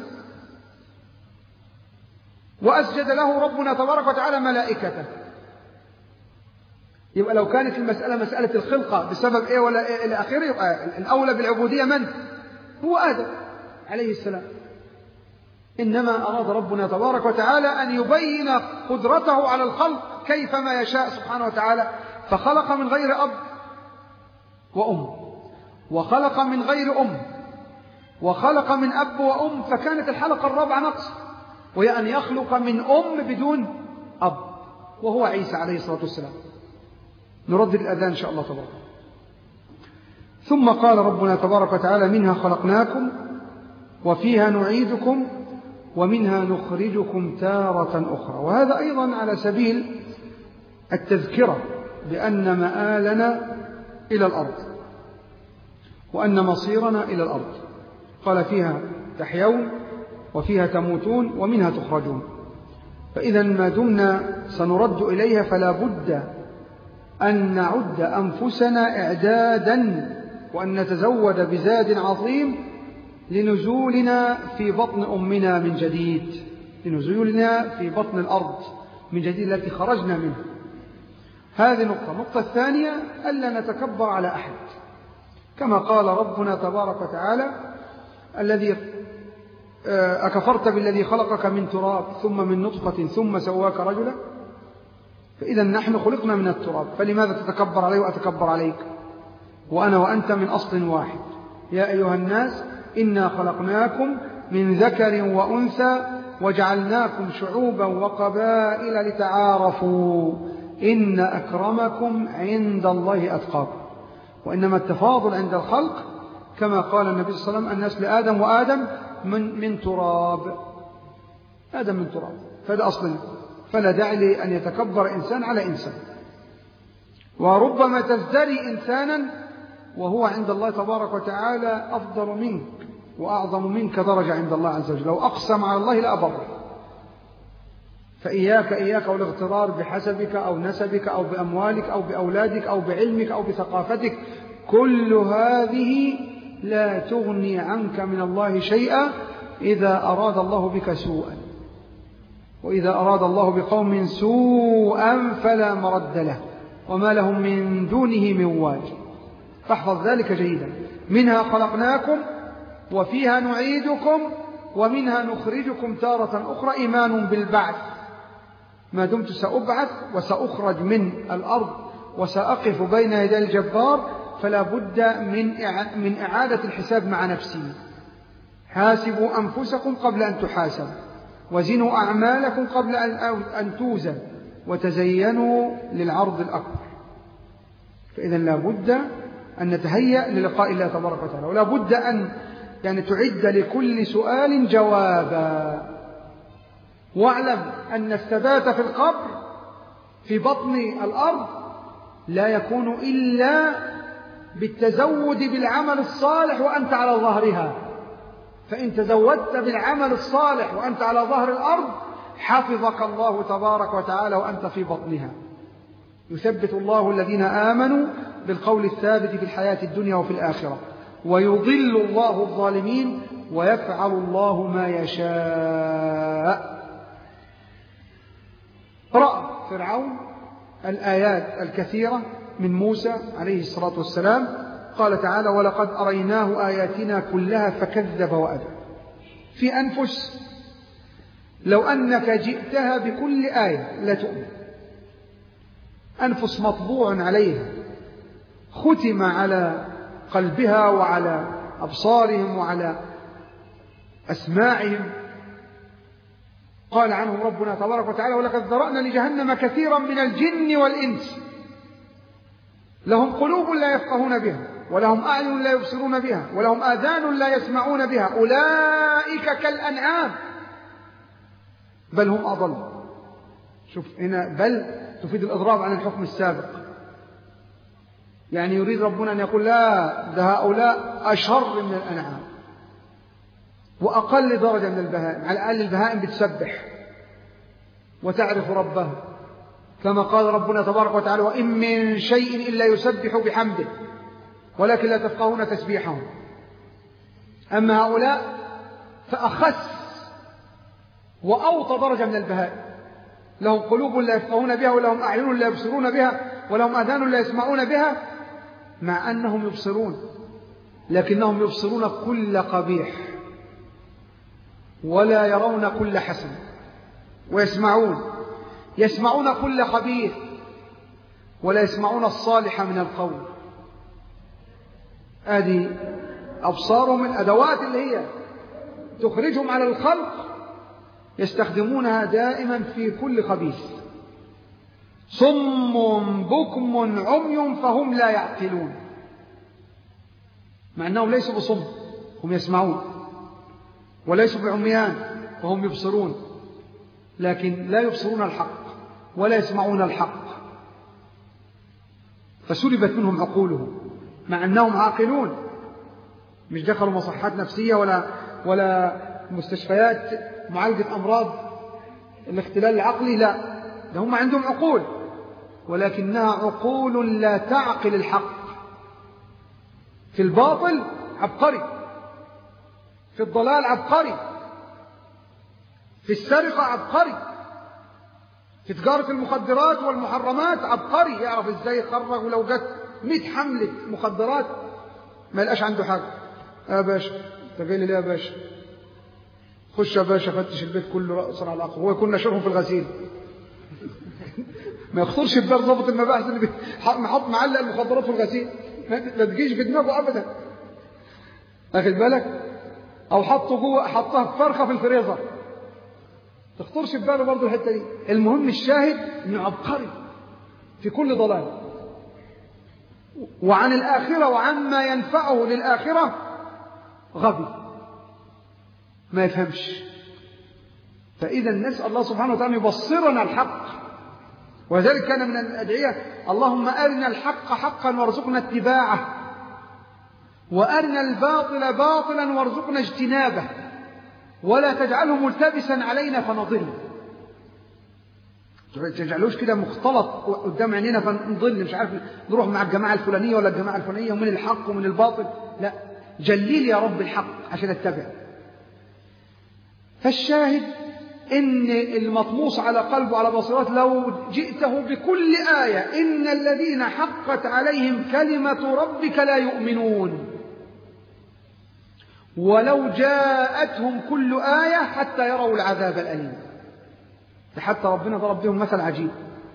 وأسجد له ربنا تبارك وتعالى ملائكته. يبقى لو كانت المسألة مسألة الخلقة بسبب إيه ولا إيه إلى آخره، يبقى الأولى بالعبودية من؟ هو آدم عليه السلام. إنما أراد ربنا تبارك وتعالى أن يبين قدرته على الخلق كيفما يشاء سبحانه وتعالى، فخلق من غير أب وأم، وخلق من غير أم، وخلق من أب وأم، فكانت الحلقة الرابعة نقص، وهي أن يخلق من أم بدون أب، وهو عيسى عليه الصلاة والسلام. نردد الأذان إن شاء الله تبارك. ثم قال ربنا تبارك وتعالى منها خلقناكم وفيها نعيدكم ومنها نخرجكم تارة أخرى. وهذا أيضا على سبيل التذكرة بأن مآلنا إلى الأرض وأن مصيرنا إلى الأرض. قال فيها تحيون وفيها تموتون ومنها تخرجون. فإذا ما دمنا سنرد إليها فلا بد أن نعد أنفسنا إعدادا وأن نتزود بزاد عظيم لنزولنا في بطن أمنا من جديد، لنزولنا في بطن الأرض من جديد التي خرجنا منها. هذه نقطة. النقطة الثانية ألا نتكبر على أحد، كما قال ربنا تبارك وتعالى الذي أكفرت بالذي خلقك من تراب ثم من نطفة ثم سواك رجلا. فإذا نحن خلقنا من التراب، فلماذا تتكبر علي وأتكبر عليك وأنا وأنت من أصل واحد؟ يا أيها الناس إنا خلقناكم من ذكر وأنثى وجعلناكم شعوبا وقبائل لتعارفوا إن أكرمكم عند الله أتقاكم. وإنما التفاضل عند الخلق كما قال النبي صلى الله عليه وسلم الناس لآدم وآدم من تراب، آدم من تراب، فهذا أصلا. فلا داعي لأن يتكبر إنسان على إنسان. وربما تزدري إنسانا وهو عند الله تبارك وتعالى أفضل منك وأعظم منك درجة عند الله عز وجل، لو أقسم على الله لأبره. فإياك والاغترار بحسبك أو نسبك أو بأموالك أو بأولادك أو بعلمك أو بثقافتك، كل هذه لا تغني عنك من الله شيئا إذا أراد الله بك سوءا. وإذا أراد الله بقوم سوءا فلا مرد له وما لهم من دونه من وال. فاحفظ ذلك جيدا. منها خلقناكم وفيها نعيدكم ومنها نخرجكم تارة أخرى. إيمان بالبعث، ما دمت سأبعث وسأخرج من الأرض وسأقف بين يدي الجبار فلا بد من إعادة الحساب مع نفسي. حاسبوا أنفسكم قبل أن تحاسبوا وزنوا أعمالكم قبل أن توزن وتزينوا للعرض الأكبر. فإذا لا بد أن نتهيأ للقاء الله تبارك وتعالى، ولا بد أن تعد لكل سؤال جوابا. واعلم أن الثبات في القبر في بطن الأرض لا يكون إلا بالتزود بالعمل الصالح وأنت على ظهرها. فإن تزودت بالعمل الصالح وأنت على ظهر الأرض حفظك الله تبارك وتعالى وأنت في بطنها. يثبت الله الذين آمنوا بالقول الثابت في الحياة الدنيا وفي الآخرة ويضل الله الظالمين ويفعل الله ما يشاء. رأى فرعون الآيات الكثيرة من موسى عليه الصلاة والسلام. قال تعالى ولقد أريناه آياتنا كلها فكذب وأبى. في أنفس لو أنك جئتها بكل آية لا تؤمن، أنفس مطبوع عليها ختم على قلبها وعلى أبصارهم وعلى أسماعهم. قال عنهم ربنا تبارك وتعالى ولقد ذرأنا لجهنم كثيرا من الجن والإنس لهم قلوب لا يفقهون بها ولهم أعين لا يبصرون بها ولهم آذان لا يسمعون بها أولئك كالأنعام بل هم أضل. شوف هنا بل تفيد الإضراب عن الحكم السابق، يعني يريد ربنا أن يقول لا ده هؤلاء أشر من الأنعام وأقل درجة من البهائم. على الأقل البهائم بتسبح وتعرف ربها كما قال ربنا تبارك وتعالى وإن من شيء إلا يسبح بحمده ولكن لا تفقهون تسبيحهم. أما هؤلاء فأخس وأوطى درجة من البهائم، لهم قلوب لا يفقهون بها ولهم أعين لا يبصرون بها ولهم آذان لا يسمعون بها، مع أنهم يبصرون لكنهم يبصرون كل قبيح ولا يرون كل حسن، يسمعون كل خبيث ولا يسمعون الصالح من القول. هذه أبصارهم الأدوات اللي هي تخرجهم على الخلق يستخدمونها دائما في كل خبيث. صم بكم عمي فهم لا يعقلون. مع أنهم ليسوا بصم، هم يسمعون، وليسوا بعميان وهم يبصرون، لكن لا يبصرون الحق ولا يسمعون الحق، فسلبت منهم عقولهم مع أنهم عاقلون، مش دخلوا مصحات نفسية ولا مستشفيات معالجة أمراض الاختلال العقلي، لا، ده هم عندهم عقول، ولكنها عقول لا تعقل الحق. في الباطل عبقري، في الضلال عبقري، في السرقة عبقري، في تجارة المخدرات والمحرمات عبقري، يعرف ازاي يخرج، ولو جت 100 حملة مخدرات ما يلقاش عنده حاجة. يا باشا انت جاي لي ليه يا باشا؟ خش يا باشا فتش البيت كله رأسا على عقب، هو يكون نشرهم في الغسيل. ما يخطرش في بال ضابط المباحث اللي محط معلق المخدرات في الغسيل، ما تجيش في دماغه ابدا، واخد بالك؟ او حطها في فرخه في الفريزر، تخطرش في باله برضه الحته دي. المهم الشاهد انه عبقري في كل ضلال، وعن الآخرة وعما ينفعه للآخرة غبي، ما يفهمش. فإذا نسأل الله سبحانه وتعالى يبصرنا الحق، وذلك كان من الأدعية: اللهم أرنا الحق حقا وارزقنا اتباعه، وأرنا الباطل باطلا وارزقنا اجتنابه، ولا تجعله ملتبسا علينا فنضل. تجعلوش كده مختلط قدام عينينا فنضل، مش عارف نروح مع الجماعة الفلانية ولا الجماعة الفلانية، ومن الحق ومن الباطل، لا، جليل يا رب الحق عشان اتبع. فالشاهد إن المطموس على قلبه على بصيرات لو جئته بكل آية إن الذين حقت عليهم كلمة ربك لا يؤمنون، ولو جاءتهم كل آية حتى يروا العذاب الأليم. حتى ربنا ضرب بهم مثل عجيب،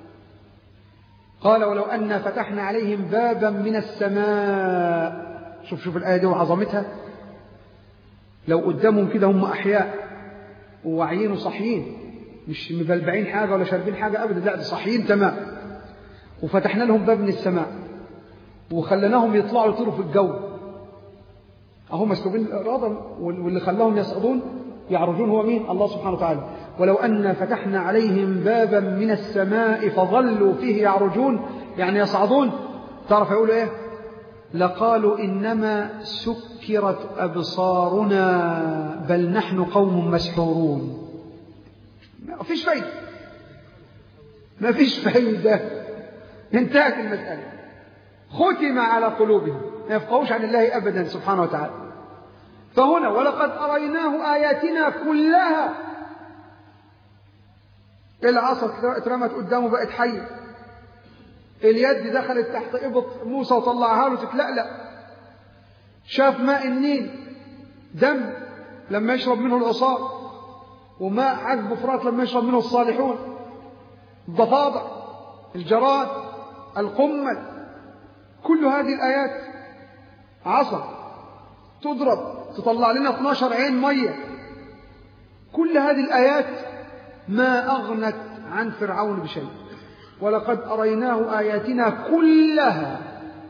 قال: ولو أن فتحنا عليهم بابا من السماء. شوف الآية دي وعظمتها. لو قدامهم كده هم أحياء وواعيين وصحيين، مش مبلبعين حاجة ولا شاربين حاجة أبدا، لا، ده صحيين تمام، وفتحنا لهم باب من السماء وخلناهم يطلعوا يطيروا في الجو، أهم مسلوبين الإرادة، واللي خلاهم يصعدون يعرجون هو مين؟ الله سبحانه وتعالى. ولو أن فتحنا عليهم بابا من السماء فظلوا فيه يعرجون، يعني يصعدون، تعرف يقولوا إيه؟ لقالوا إنما سكرت أبصارنا بل نحن قوم مسحورون. ما فيش فايدة، ما فيش فايدة، انتهت المسألة، ختم على قلوبهم، ما يفقهوش عن الله أبدا سبحانه وتعالى. فهنا ولقد أريناه آياتنا كلها، العصا اترمت قدامه بقت حية، اليد دخلت تحت إبط موسى وطلعها له تتلألأ، شاف ماء النيل دم لما يشرب منه العصاة، وماء عذب فرات لما يشرب منه الصالحون، الضفادع، الجراد، القمل، كل هذه الآيات. عصا تضرب تطلع لنا 12 عين مية، كل هذه الآيات ما أغنت عن فرعون بشيء. ولقد أريناه آياتنا كلها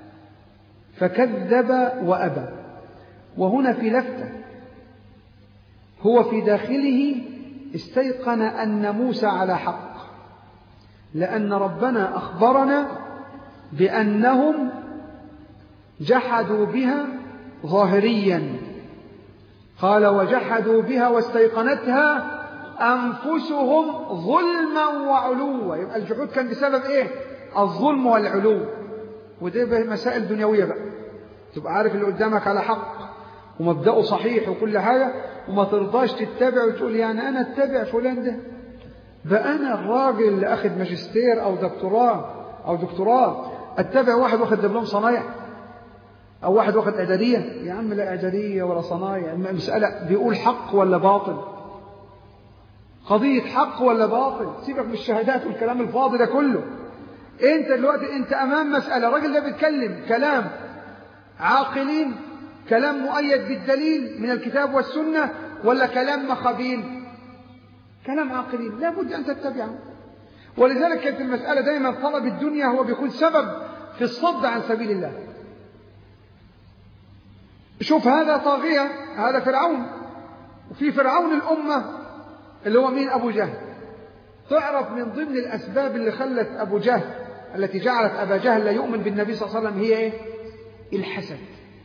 فكذب وأبى. وهنا في لفتة، هو في داخله استيقن أن موسى على حق، لأن ربنا أخبرنا بأنهم جحدوا بها ظاهريا، قال: وجحدوا بها واستيقنتها أنفسهم ظلما وعلوا. يبقى الجحود كان بسبب إيه؟ الظلم والعلو. وده مسائل دنيوية بقى، تبقى عارف اللي قدامك على حق ومبدأه صحيح وكل حاجة، وما ترضاش تتبع وتقول يعني أنا اتبع فلان ده، بقى أنا الراجل اللي أخذ ماجستير أو دكتوراه اتبع واحد واخد دبلوم صنايع أو واحد واخد إعدادية؟ يا عم لا إعدادية ولا صنايع، المسألة بيقول حق ولا باطل، قضية حق ولا باطل، سيبك من الشهادات والكلام الفاضي ده كله. انت دلوقتي انت امام مسألة، الراجل ده بيتكلم كلام عاقلين، كلام مؤيد بالدليل من الكتاب والسنة، ولا كلام مخابيل؟ كلام عاقلين، لابد ان تتبعه. ولذلك كانت المسألة دائما طلب الدنيا هو بيكون سبب في الصد عن سبيل الله. شوف هذا طاغية، هذا فرعون، وفي فرعون الأمة اللي هو مين؟ أبو جهل. تعرف من ضمن الأسباب اللي خلت أبو جهل، التي جعلت أبا جهل لا يؤمن بالنبي صلى الله عليه وسلم، هي إيه؟ الحسد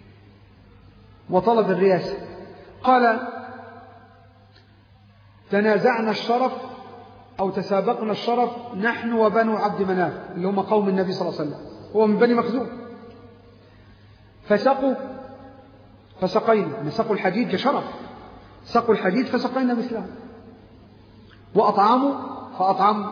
وطلب الرياسة. قال تنازعنا الشرف أو تسابقنا الشرف نحن وبنو عبد مناف، اللي هم قوم النبي صلى الله عليه وسلم، هو من بني مخزوم. فسقوا فسقينا، سقوا الحديد كشرف، سقوا الحديد فسقينا مثله، وأطعموا فأطعموا،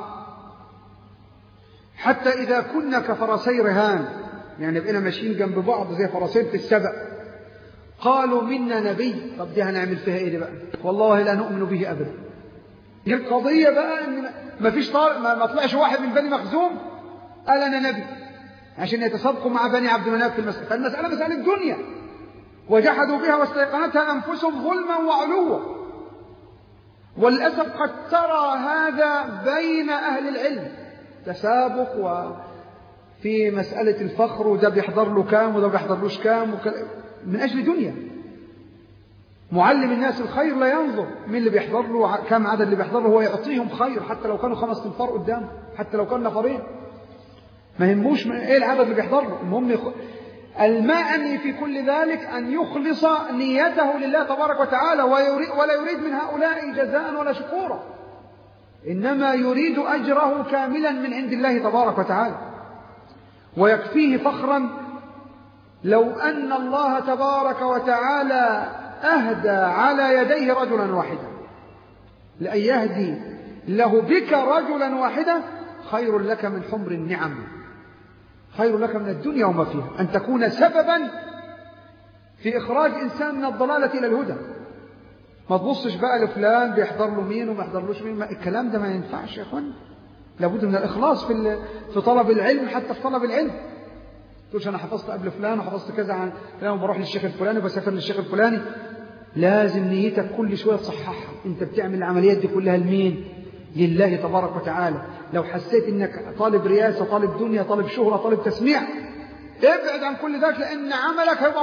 حتى إذا كنا كفرسي رهان، يعني بقينا ماشيين جنب بعض زي فرسين في السبق. قالوا منا نبي. طب دي هنعمل فيها ايه دي بقى؟ والله لا نؤمن به ابدا. دي القضيه بقى، ان ما فيش ما طلعش واحد من بني مخزوم قال انا نبي عشان يتسابقوا مع بني عبد مناف في المسألة. فالمسألة مسألة دنيا، وجحدوا بها واستيقنتها انفسهم ظلما وعلوا. وللاسف قد ترى هذا بين اهل العلم، تسابق وفي مسألة الفخر، وده بيحضر له كام وده بيحضرلوش كام، من أجل دنيا. معلم الناس الخير لا ينظر مين اللي بيحضر له، كم عدد اللي بيحضر له، هو يعطيهم خير حتى لو كانوا 5 تنفار قدامه، حتى لو كانوا نفرين، ما يهموش ايه العدد اللي بيحضر له. المهم المعني في كل ذلك أن يخلص نيته لله تبارك وتعالى، ولا يريد من هؤلاء جزاء ولا شكورا، إنما يريد أجره كاملا من عند الله تبارك وتعالى. ويكفيه فخرا لو أن الله تبارك وتعالى أهدى على يديه رجلا واحدا، لأن يهدي له بك رجلا واحدا خير لك من حمر النعم، خير لك من الدنيا وما فيها، أن تكون سببا في إخراج إنسان من الضلالة إلى الهدى. ما تبصش بقى لفلان بيحضر له مين وما يحضرلوش مين، الكلام ده ما ينفعش يا أخوان. لابد من الإخلاص في طلب العلم، حتى في طلب العلم. تقولش أنا حفظت قبل فلان وحفظت كذا عن فلان وبروح للشيخ الفلاني وبسافر للشيخ الفلاني. لازم نيتك كل شوية تصححها. أنت بتعمل العمليات دي كلها لمين؟ لله تبارك وتعالى. لو حسيت أنك طالب رياسة، طالب دنيا، طالب شهرة، طالب تسميع، ابعد عن كل ذلك، لأن عملك هيبقى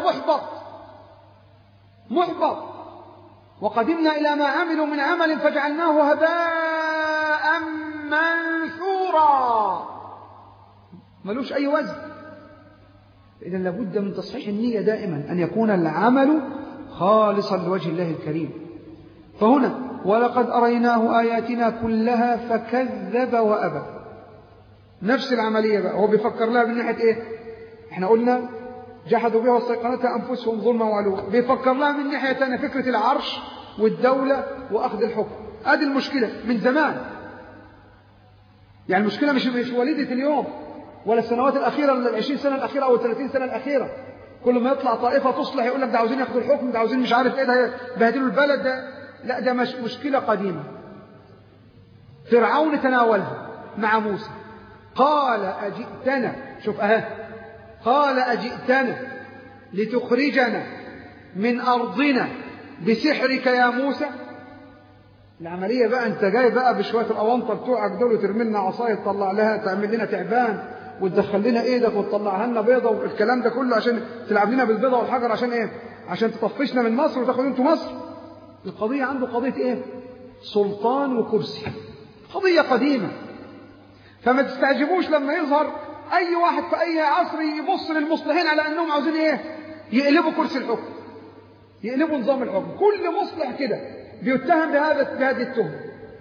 محبط. وقدمنا إلى ما عملوا من عمل فجعلناه هباء منثورا، ملوش أي وزن. إذن لابد من تصحيح النية دائما، أن يكون العمل خالصا لوجه الله الكريم. فهنا ولقد أريناه آياتنا كلها فكذب وأبى. نفس العملية بقى، هو بيفكر لها من ناحية إيه؟ إحنا قلنا جحدوا بها واستيقنتها أنفسهم ظلما وعلوا. بيفكر لها من ناحية ثانية، فكرة العرش والدولة وأخذ الحكم. هذه المشكلة من زمان، يعني المشكلة مش وليدة اليوم ولا السنوات الأخيرة، 20 سنة الأخيرة أو 30 سنة الأخيرة. كل ما يطلع طائفة تصلح يقول لك ده عاوزين ياخذوا الحكم، ده عاوزين مش عارف إيه، ده بهدلوا البلد ده. لا، ده مش مشكلة قديمة. فرعون تناولها مع موسى، قال أجئتنا، شوف قال أجئتنا لتخرجنا من أرضنا بسحرك يا موسى. العملية بقى أنت جاي بقى بشوية الأونطة بتوعك دول وترمي لنا عصاية تطلع لها تعمل لنا تعبان وتدخل لنا إيدك وتطلعها لنا بيضة والكلام ده كله عشان تلعب لنا بالبيضة والحجر. عشان إيه؟ عشان تطفشنا من مصر وتاخد أنتوا مصر. القضية عنده قضية إيه؟ سلطان وكرسي، قضية قديمة. فما تستعجبوش لما يظهر أي واحد في أي عصر يبص للمصلحين على أنهم عاوزين إيه؟ يقلبوا كرسي الحكم، يقلبوا نظام الحكم. كل مصلح كده بيتهم بهذه التهمة.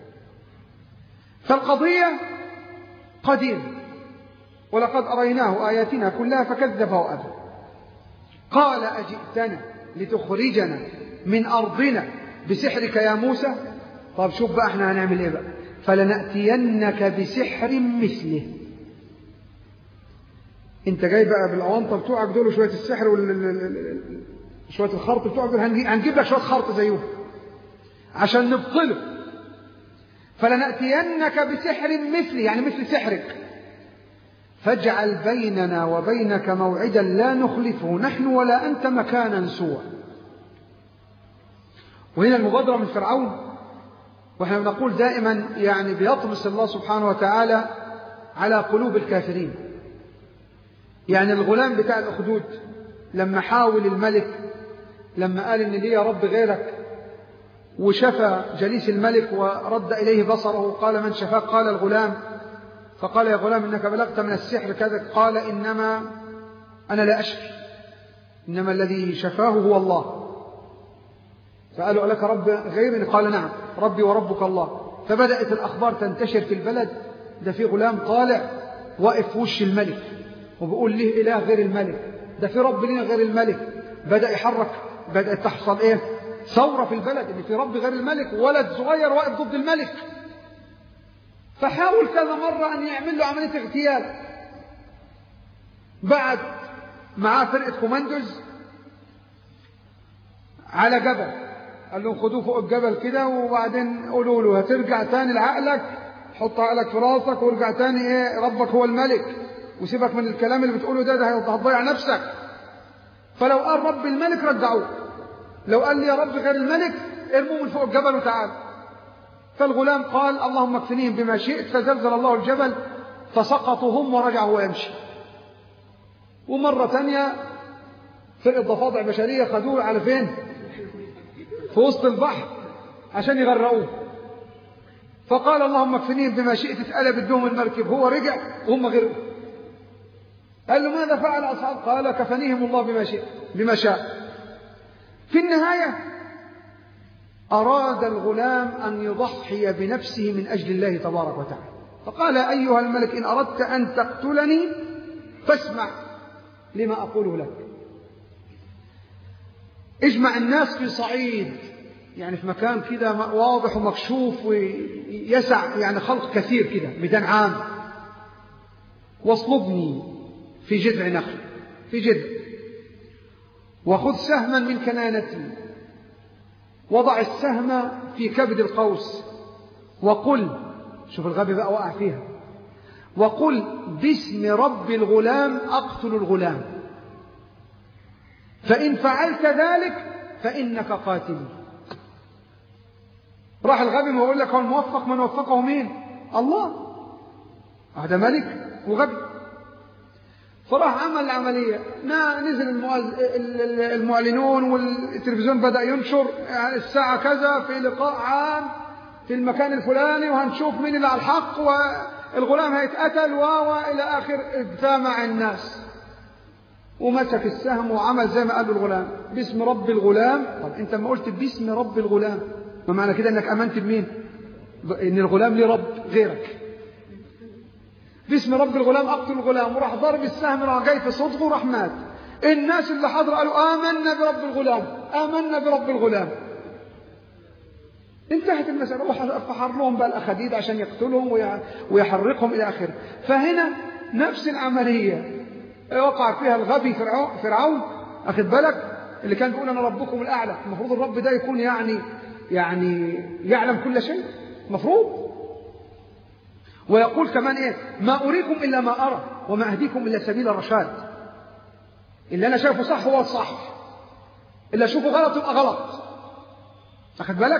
فالقضية قديمة. ولقد أريناه آياتنا كلها فكذب وأبى. قال أجئتنا لتخرجنا من أرضنا بسحرك يا موسى. طب شوف بقى احنا هنعمل ايه بقى؟ فلنأتينك بسحر مثله. انت جاي بقى بالأونطة بتوعك دول وشوية السحر شوية الخرط بتوعك دول، هنجيب لك شوية خرط زيهم عشان نبطله. فلنأتينك بسحر مثله، يعني مثل سحرك، فاجعل بيننا وبينك موعدا لا نخلفه نحن ولا أنت مكانا سوى. وهنا المبادرة من فرعون. وإحنا بنقول دائما يعني بيطمس الله سبحانه وتعالى على قلوب الكافرين. يعني الغلام بتاع الأخدود لما حاول الملك لما قال إن لي يا رب غيرك، وشفى جليس الملك ورد إليه بصره، قال من شفاك؟ قال الغلام. فقال يا غلام إنك بلغت من السحر كذا. قال إنما أنا لا أشفي، إنما الذي شفاه هو الله. فقالوا ألك رب غيرني؟ قال نعم، ربي وربك الله. فبدأت الأخبار تنتشر في البلد، ده في غلام طالع واقف في وش الملك وبيقول ليه إله غير الملك، ده في رب لنا غير الملك. بدأ يحرك، بدأت تحصل إيه؟ ثورة في البلد، إن في رب غير الملك، ولد صغير واقف ضد الملك. فحاول كذا مرة أن يعمل له عملية اغتيال. بعد معاه فرقة كوماندوز على جبل، قال لهم خدوه فوق الجبل كده، وبعدين قولوا له هترجع تاني لعقلك، حط عقلك في راسك وارجع تاني ايه، ربك هو الملك، وسيبك من الكلام اللي بتقوله ده هتضيع نفسك. فلو قال رب الملك رجعوه، لو قال لي يا رب غير الملك ارموه من فوق الجبل وتعال. فالغلام قال اللهم اكفنيهم بما شئت، فزلزل الله الجبل فسقطوا هم ورجع هو يمشي. ومرة تانية فرقة ضفادع بشرية خدوه على فين؟ في وسط البحر عشان يغرقوه. فقال اللهم اكفنيهم بما شئت، اتقلبت بهم المركب، هو رجع وهم غرقوا. قال له ماذا فعل أصحاب؟ قال كفنيهم الله بما شاء. في النهاية أراد الغلام أن يضحي بنفسه من أجل الله تبارك وتعالى، فقال أيها الملك إن أردت أن تقتلني فاسمع لما أقوله لك. اجمع الناس في صعيد، يعني في مكان كده واضح ومكشوف ويسع يعني خلق كثير كده، ميدان عام، واصلبني في جذع نخل، في جذع، وخذ سهما من كنانتي، وضع السهم في كبد القوس، وقل، شوف الغبي بقى وقع فيها، وقل باسم رب الغلام أقتل الغلام، فإن فعلت ذلك فإنك قاتلي. راح الغبي، ما يقول لك هو الموفق، من وفقه مين؟ الله، هذا ملك وغبي. فراح عمل العملية، نزل المعلنون والتلفزيون بدأ ينشر يعني الساعة كذا في لقاء عام في المكان الفلاني، وهنشوف مين اللي على الحق، والغلام هيتقتل وإلى آخر. اجتمع الناس ومسك السهم وعمل زي ما قال الغلام باسم رب الغلام. طب انت ما قلت باسم رب الغلام، ما معنى كده انك امنت بمين؟ ان الغلام ليه رب غيرك. باسم رب الغلام اقتل الغلام، وراح ضرب السهم، راح جاي في صدغه وراح مات. الناس اللي حضروا قالوا آمنا برب الغلام، آمنا برب الغلام. انتهت المسألة، وفحر لهم بقى الأخديد عشان يقتلهم ويحرقهم إلى آخره. فهنا نفس العملية وقع فيها الغبي فرعون، أخذ بالك، اللي كان بيقول أنا ربكم الأعلى. المفروض الرب ده يكون يعني يعلم كل شيء مفروض. ويقول كمان إيه؟ ما أريكم إلا ما أرى وما أهديكم إلا سبيل الرشاد. اللي أنا شايفه صح هو الصح، اللي أشوفه غلط يبقى غلط، أخذ بالك.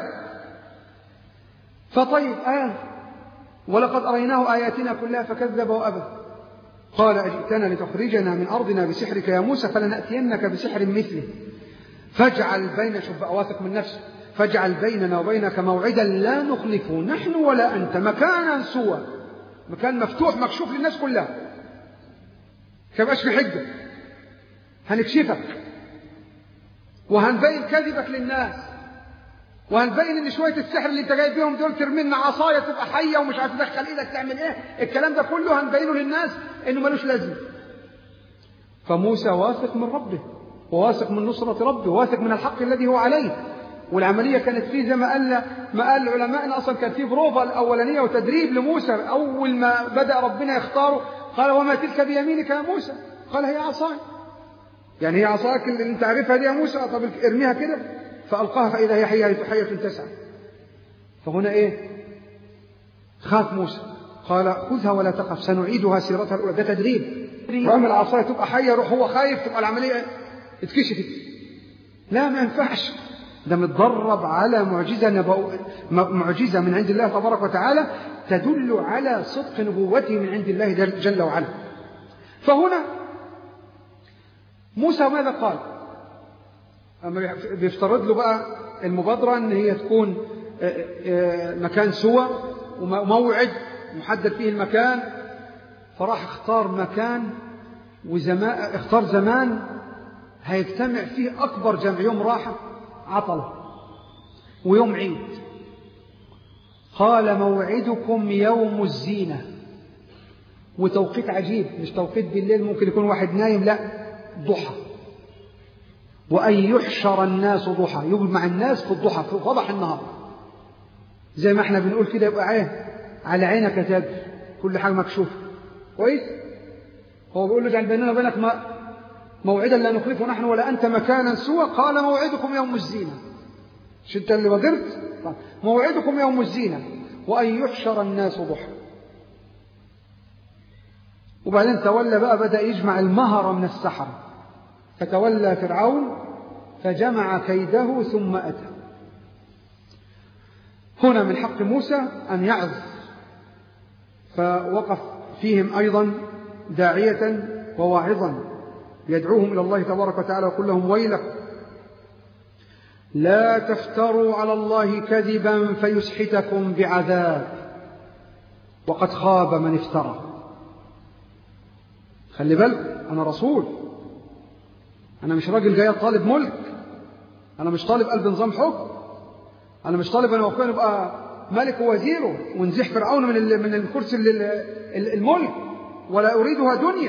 فطيب ولقد أريناه آياتنا كلها فكذب وأبى. قال أجئتنا لتخرجنا من أرضنا بسحرك يا موسى فلنأتينك بسحر مثله فاجعل بين، شوف بقى واثق من نفسه، فاجعل بيننا وبينك موعدا لا نخلفه نحن ولا أنت مكانا سوى، مكان مفتوح مكشوف للناس كلها، كبقاش في حجة، هنكشفك وهنبين كذبك للناس، وهنبين ان شويه السحر اللي انت جاي بيهم دول ترمينا عصايه تبقى حيه ومش عارف تدخل ايدك تعمل ايه، الكلام ده كله هنبينه للناس انه ملوش لازمه. فموسى واثق من ربه، وواثق من نصرة ربه، وواثق من الحق الذي هو عليه. والعملية كانت فيه زي ما قال علماءنا، أصلا كان فيه بروفة الأولانية وتدريب لموسى. أول ما بدأ ربنا يختاره قال وما تلك بيمينك يا موسى؟ قال هي عصاي، يعني هي عصاك اللي انت عارفها دي يا موسى، طب ارميها كده. فألقاها فإذا هي حية تسعى. فهنا إيه؟ خاف موسى، قال خذها ولا تخف سنعيدها سيرتها الأولى. ده تدريب، رمي العصاية تبقى حية، يروح هو خايف تبقى العملية اتكشفت. لا، ما ينفعش، ده متدرب على معجزة من عند الله تبارك وتعالى تدل على صدق نبوته من عند الله جل وعلا. فهنا موسى ماذا قال؟ أما بيفترض له بقى المبادرة أن هي تكون مكان سوى وموعد محدد فيه المكان، فراح اختار مكان وزمان، اختار زمان هيجتمع فيه أكبر جمع، يوم راحة عطلة ويوم عيد. قال موعدكم يوم الزينة، وتوقيت عجيب، مش توقيت بالليل ممكن يكون واحد نايم، لا، ضحى. وأن يحشر الناس ضحى، يجمع الناس في الضحى في وضح النهار، زي ما احنا بنقول كده، يبقى على عينك تاج، كل حاجة مكشوفة كويس. هو بيقول له اجعل بيننا وبينك موعدا لا نخلفه نحن ولا أنت مكانا سوى. قال موعدكم يوم الزينة، مش انت اللي بادرت؟ موعدكم يوم الزينة وأن يحشر الناس ضحى. وبعدين تولى بقى، بدأ يجمع المهر من السحرة، فتولى فرعون فجمع كيده ثم أتى. هنا من حق موسى أن يعظ، فوقف فيهم أيضا داعية وواعظا يدعوهم إلى الله تبارك وتعالى، ويقول لهم ويلكم لا تفتروا على الله كذبا فيسحتكم بعذاب وقد خاب من افترى. خلي بالك، أنا رسول، أنا مش راجل جاي طالب ملك، أنا مش طالب قلب نظام حكم، أنا مش طالب أنا وكان يبقى ملك ووزيره ونزيح فرعون من الكرسي الملك، ولا أريدها دنيا.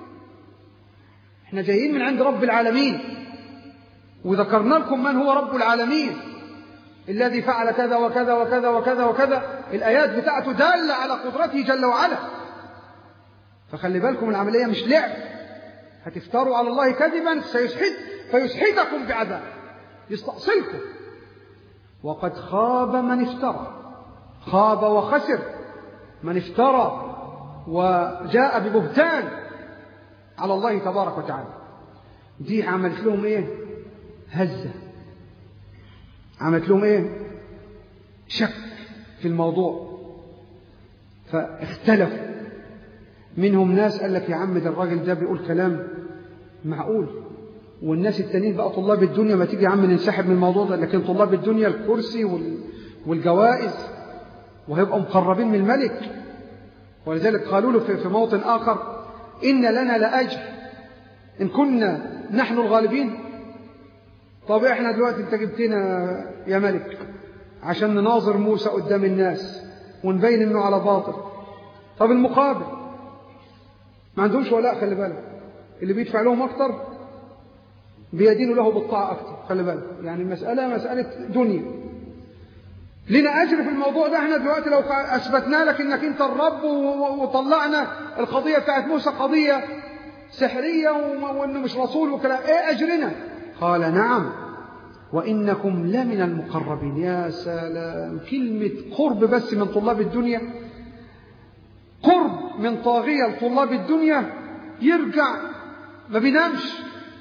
احنا جايين من عند رب العالمين، وذكرنا لكم من هو رب العالمين الذي فعل كذا وكذا وكذا وكذا وكذا، الآيات بتاعته دالة على قدرته جل وعلا. فخلي بالكم العملية مش لعب، هتفتروا على الله كذبا فيسحتكم بعذاب، يستأصلكم. وقد خاب من افترى، خاب وخسر من افترى وجاء ببهتان على الله تبارك وتعالى. دي عملت لهم ايه؟ هزة، عملت لهم ايه؟ شك في الموضوع، فاختلفوا. منهم ناس قال لك يا عم ده الراجل ده بيقول كلام معقول، والناس التانيين بقى طلاب الدنيا، ما تيجي يا عم ننسحب من الموضوع ده، لكن طلاب الدنيا الكرسي والجوائز وهيبقوا مقربين من الملك. ولذلك قالوا له في موطن آخر إن لنا لأجر إن كنا نحن الغالبين. طب احنا دلوقتي انت جبتنا يا ملك عشان نناظر موسى قدام الناس ونبين انه على باطل، طب المقابل ما عندهمش ولاء. خلي بالك، اللي بيدفع لهم اكتر بيدينوا له بالطاعة اكتر. خلي بالك، يعني مسألة دنيا. لنا اجر في الموضوع ده. احنا دلوقتي لو اثبتنا لك انك انت الرب وطلعنا القضية بتاعت موسى قضية سحرية وانه مش رسول وكلام، ايه اجرنا؟ قال نعم وإنكم لمن المقربين. يا سلام، كلمة قرب بس من طلاب الدنيا، قرب من طاغية لطلاب الدنيا يرجع ما بينامش.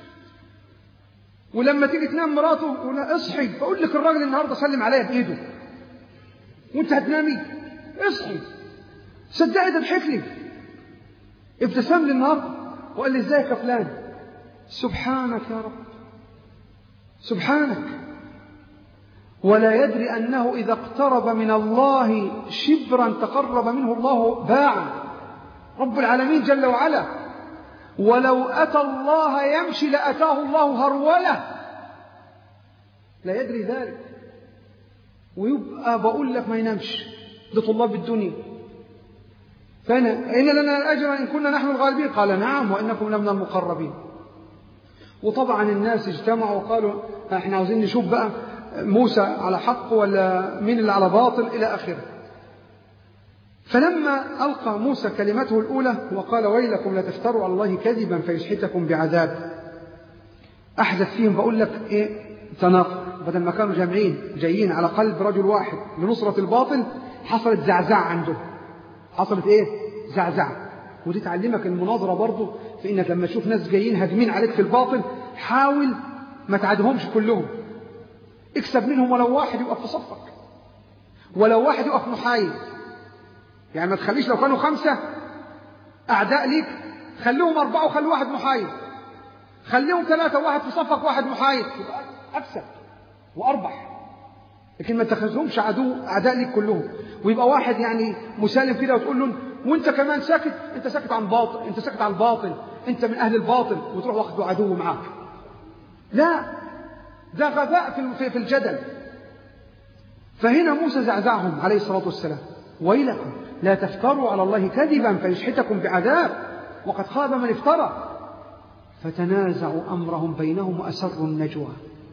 ولما تيجي تنام مراته يقول لها اصحي، بقول لك الراجل النهارده سلم عليا بايده وانت هتنامي، اصحي. صدقني ده ضحك لي، ابتسم لي النهارده وقال لي ازيك يا فلان. سبحانك يا رب، سبحانك. ولا يدري أنه إذا اقترب من الله شبرا تقرب منه الله باعا. رب العالمين جل وعلا ولو أتى الله يمشي لأتاه الله هرولة، لا يدري ذلك. ويبقى بقول لك ما ينامش لطلاب الدنيا. فإن لنا الأجر إن كنا نحن الغالبين. قال نعم وإنكم لمن المقربين. وطبعا الناس اجتمعوا وقالوا احنا عاوزين نشوف بقى موسى على حق ولا مين اللي على باطل إلى آخره. فلما ألقى موسى كلمته الأولى وقال ويلكم لا تفتروا على الله كذبا فيسحتكم بعذاب، أحدث فيهم بقول لك إيه؟ تناقض. بدل ما كانوا جايين على قلب رجل واحد لنصرة الباطل، حصلت زعزع عنده. حصلت إيه؟ زعزع. ودي تعلمك المناظرة برضو، في إنك لما تشوف ناس جايين هاجمين عليك في الباطل حاول ما تعدهمش كلهم، اكسب منهم ولو واحد يقف في صفك، ولو واحد يقف محايد. يعني ما تخليش لو كانوا 5 أعداء ليك خليهم 4 وخلي واحد محايد، خليهم 3 واحد في صفك واحد محايد، أكسب وأربح، لكن ما تخذهمش أعداء ليك كلهم. ويبقى واحد يعني مسالم كده وتقول له وانت كمان ساكت، انت ساكت عن باطل، انت ساكت عن الباطل، انت من أهل الباطل، وتروح واخده عدو معاك. لا، ده غباء في الجدل. فهنا موسى زعزعهم عليه الصلاة والسلام: ويلكم لا تفتروا على الله كذبا فيشحتكم بعذاب وقد خاب من افترى. فتنازعوا أمرهم بينهم وأسروا النجوى.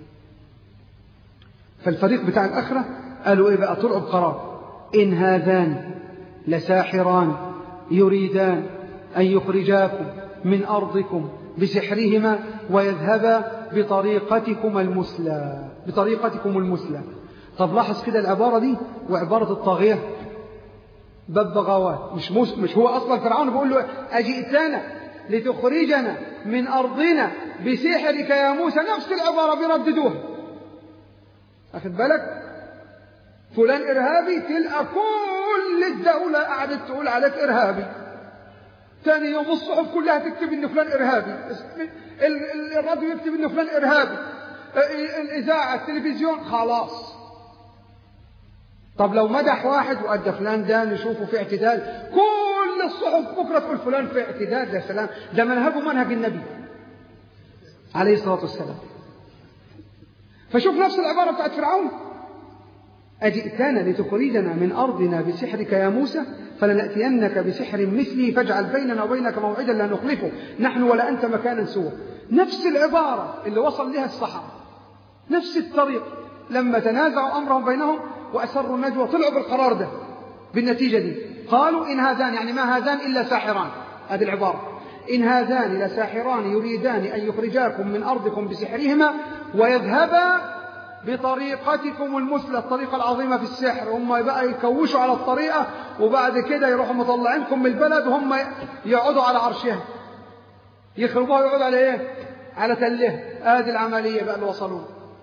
فالفريق بتاع الآخرة قالوا إيه بقى؟ طلعوا بقرار: إن هذان لساحران يريدان أن يخرجاكم من أرضكم بسحرهما ويذهبا بطريقتكم المثلى. طب لاحظ كده العبارة دي وعبارة الطاغية ببغاوات. مش هو أصلا فرعون بيقول له: أجئتنا لتخرجنا من أرضنا بسحرك يا موسى. نفس العبارة بيرددوها. أخذ بالك؟ فلان إرهابي، تلقى كل الدولة قعدت تقول عليك إرهابي. ثاني يوم الصحف كلها تكتب إن فلان إرهابي، الراديو يكتب إن فلان إرهابي، الإذاعة، التلفزيون، خلاص. طب لو مدح واحد وأدى فلان ده نشوفه في اعتدال، كل الصحف بكرة تقول فلان في اعتدال. يا سلام، ده منهجه منهج النبي عليه الصلاة والسلام. فشوف نفس العبارة بتاعت فرعون: أجئتنا لتخرجنا من أرضنا بسحرك يا موسى فلنأتينك بسحر مثله فاجعل بيننا وبينك موعدا لا نخلفه نحن ولا أنت مكانا سوى. نفس العبارة اللي وصل لها السحرة، نفس الطريق. لما تنازعوا أمرهم بينهم وأسروا النجوى طلعوا بالقرار ده بالنتيجة دي. قالوا: إن هذان، يعني ما هذان إلا ساحران. هذه العبارة: إن هذان لساحران يريدان أن يخرجاكم من أرضكم بسحرهما ويذهبا بطريقتكم المثلى. الطريقة العظيمة في السحر. هم بقى يكوشوا على الطريقة وبعد كده يروحوا مطلعينكم من البلد وهم يقعدوا على عرشها، يخربوها ويقعدوا على ايه؟ على تله. هذه العملية بقى اللي وصلوا.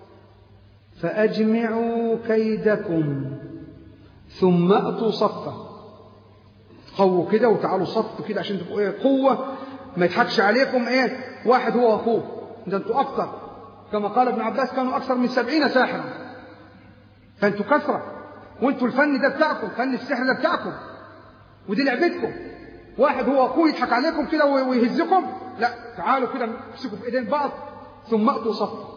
فأجمعوا كيدكم ثم أتوا صفا. قووا كده وتعالوا صف كده عشان تبقوا ايه؟ قوة، ما يضحكش عليكم ايه؟ واحد هو أخوه، ده انتوا أكثر. كما قال ابن عباس: كانوا أكثر من 70 ساحرا. فأنتوا كثرة، وانتوا الفن ده بتاعكم، فن السحر ده بتاعكم، ودي لعبتكم. واحد هو أخوه يضحك عليكم كده ويهزكم؟ لا، تعالوا كده امسكوا في ايدين بعض ثم أتوا صفا.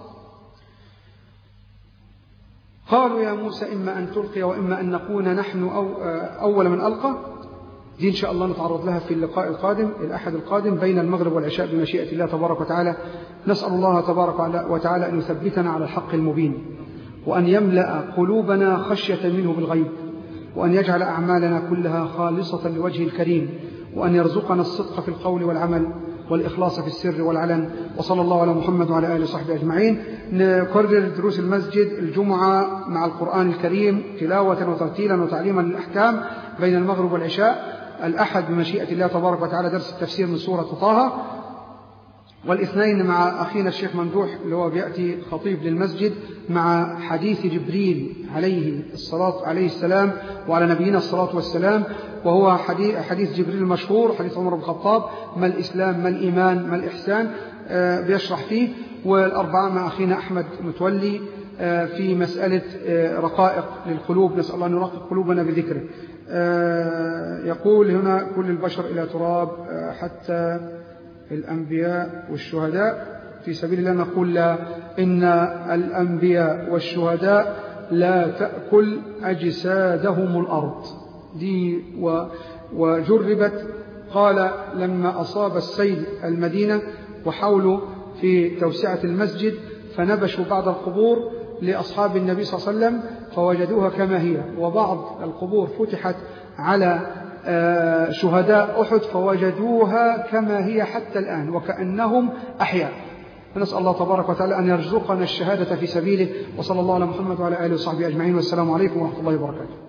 قالوا: يا موسى إما أن تلقي وإما أن نكون نحن أول من ألقى. دي إن شاء الله نتعرض لها في اللقاء القادم، الأحد القادم، بين المغرب والعشاء بمشيئة الله تبارك وتعالى. نسأل الله تبارك وتعالى أن يثبتنا على الحق المبين، وأن يملأ قلوبنا خشية منه بالغيب، وأن يجعل أعمالنا كلها خالصة لوجه الكريم، وأن يرزقنا الصدق في القول والعمل والإخلاص في السر والعلن. وصلى الله على محمد وعلى آله وصحبه أجمعين. نكرر دروس المسجد الجمعة مع القرآن الكريم تلاوة وترتيلا وتعليما للأحكام بين المغرب والعشاء. الأحد بمشيئة الله تبارك وتعالى درس التفسير من سورة طه. والاثنين مع أخينا الشيخ ممدوح اللي هو بيأتي خطيب للمسجد مع حديث جبريل عليه السلام وعلى نبينا الصلاة والسلام، وهو حديث جبريل المشهور، حديث عمر بن الخطاب: ما الإسلام، ما الإيمان، ما الإحسان، بيشرح فيه. والأربعة مع أخينا أحمد متولي في مسألة رقائق للقلوب. نسأل الله أن يرقق قلوبنا بذكره. يقول هنا: كل البشر إلى تراب حتى الأنبياء والشهداء في سبيل الله. نقول: لا، إن الأنبياء والشهداء لا تأكل أجسادهم الأرض. دي وجربت. قال: لما أصاب السيل المدينة وحاولوا في توسعة المسجد فنبشوا بعض القبور لأصحاب النبي صلى الله عليه وسلم فوجدوها كما هي، وبعض القبور فتحت على شهداء أحد فوجدوها كما هي حتى الآن وكأنهم أحياء. فنسأل الله تبارك وتعالى أن يرزقنا الشهادة في سبيله. وصلى الله على محمد وعلى آله وصحبه أجمعين، والسلام عليكم ورحمة الله وبركاته.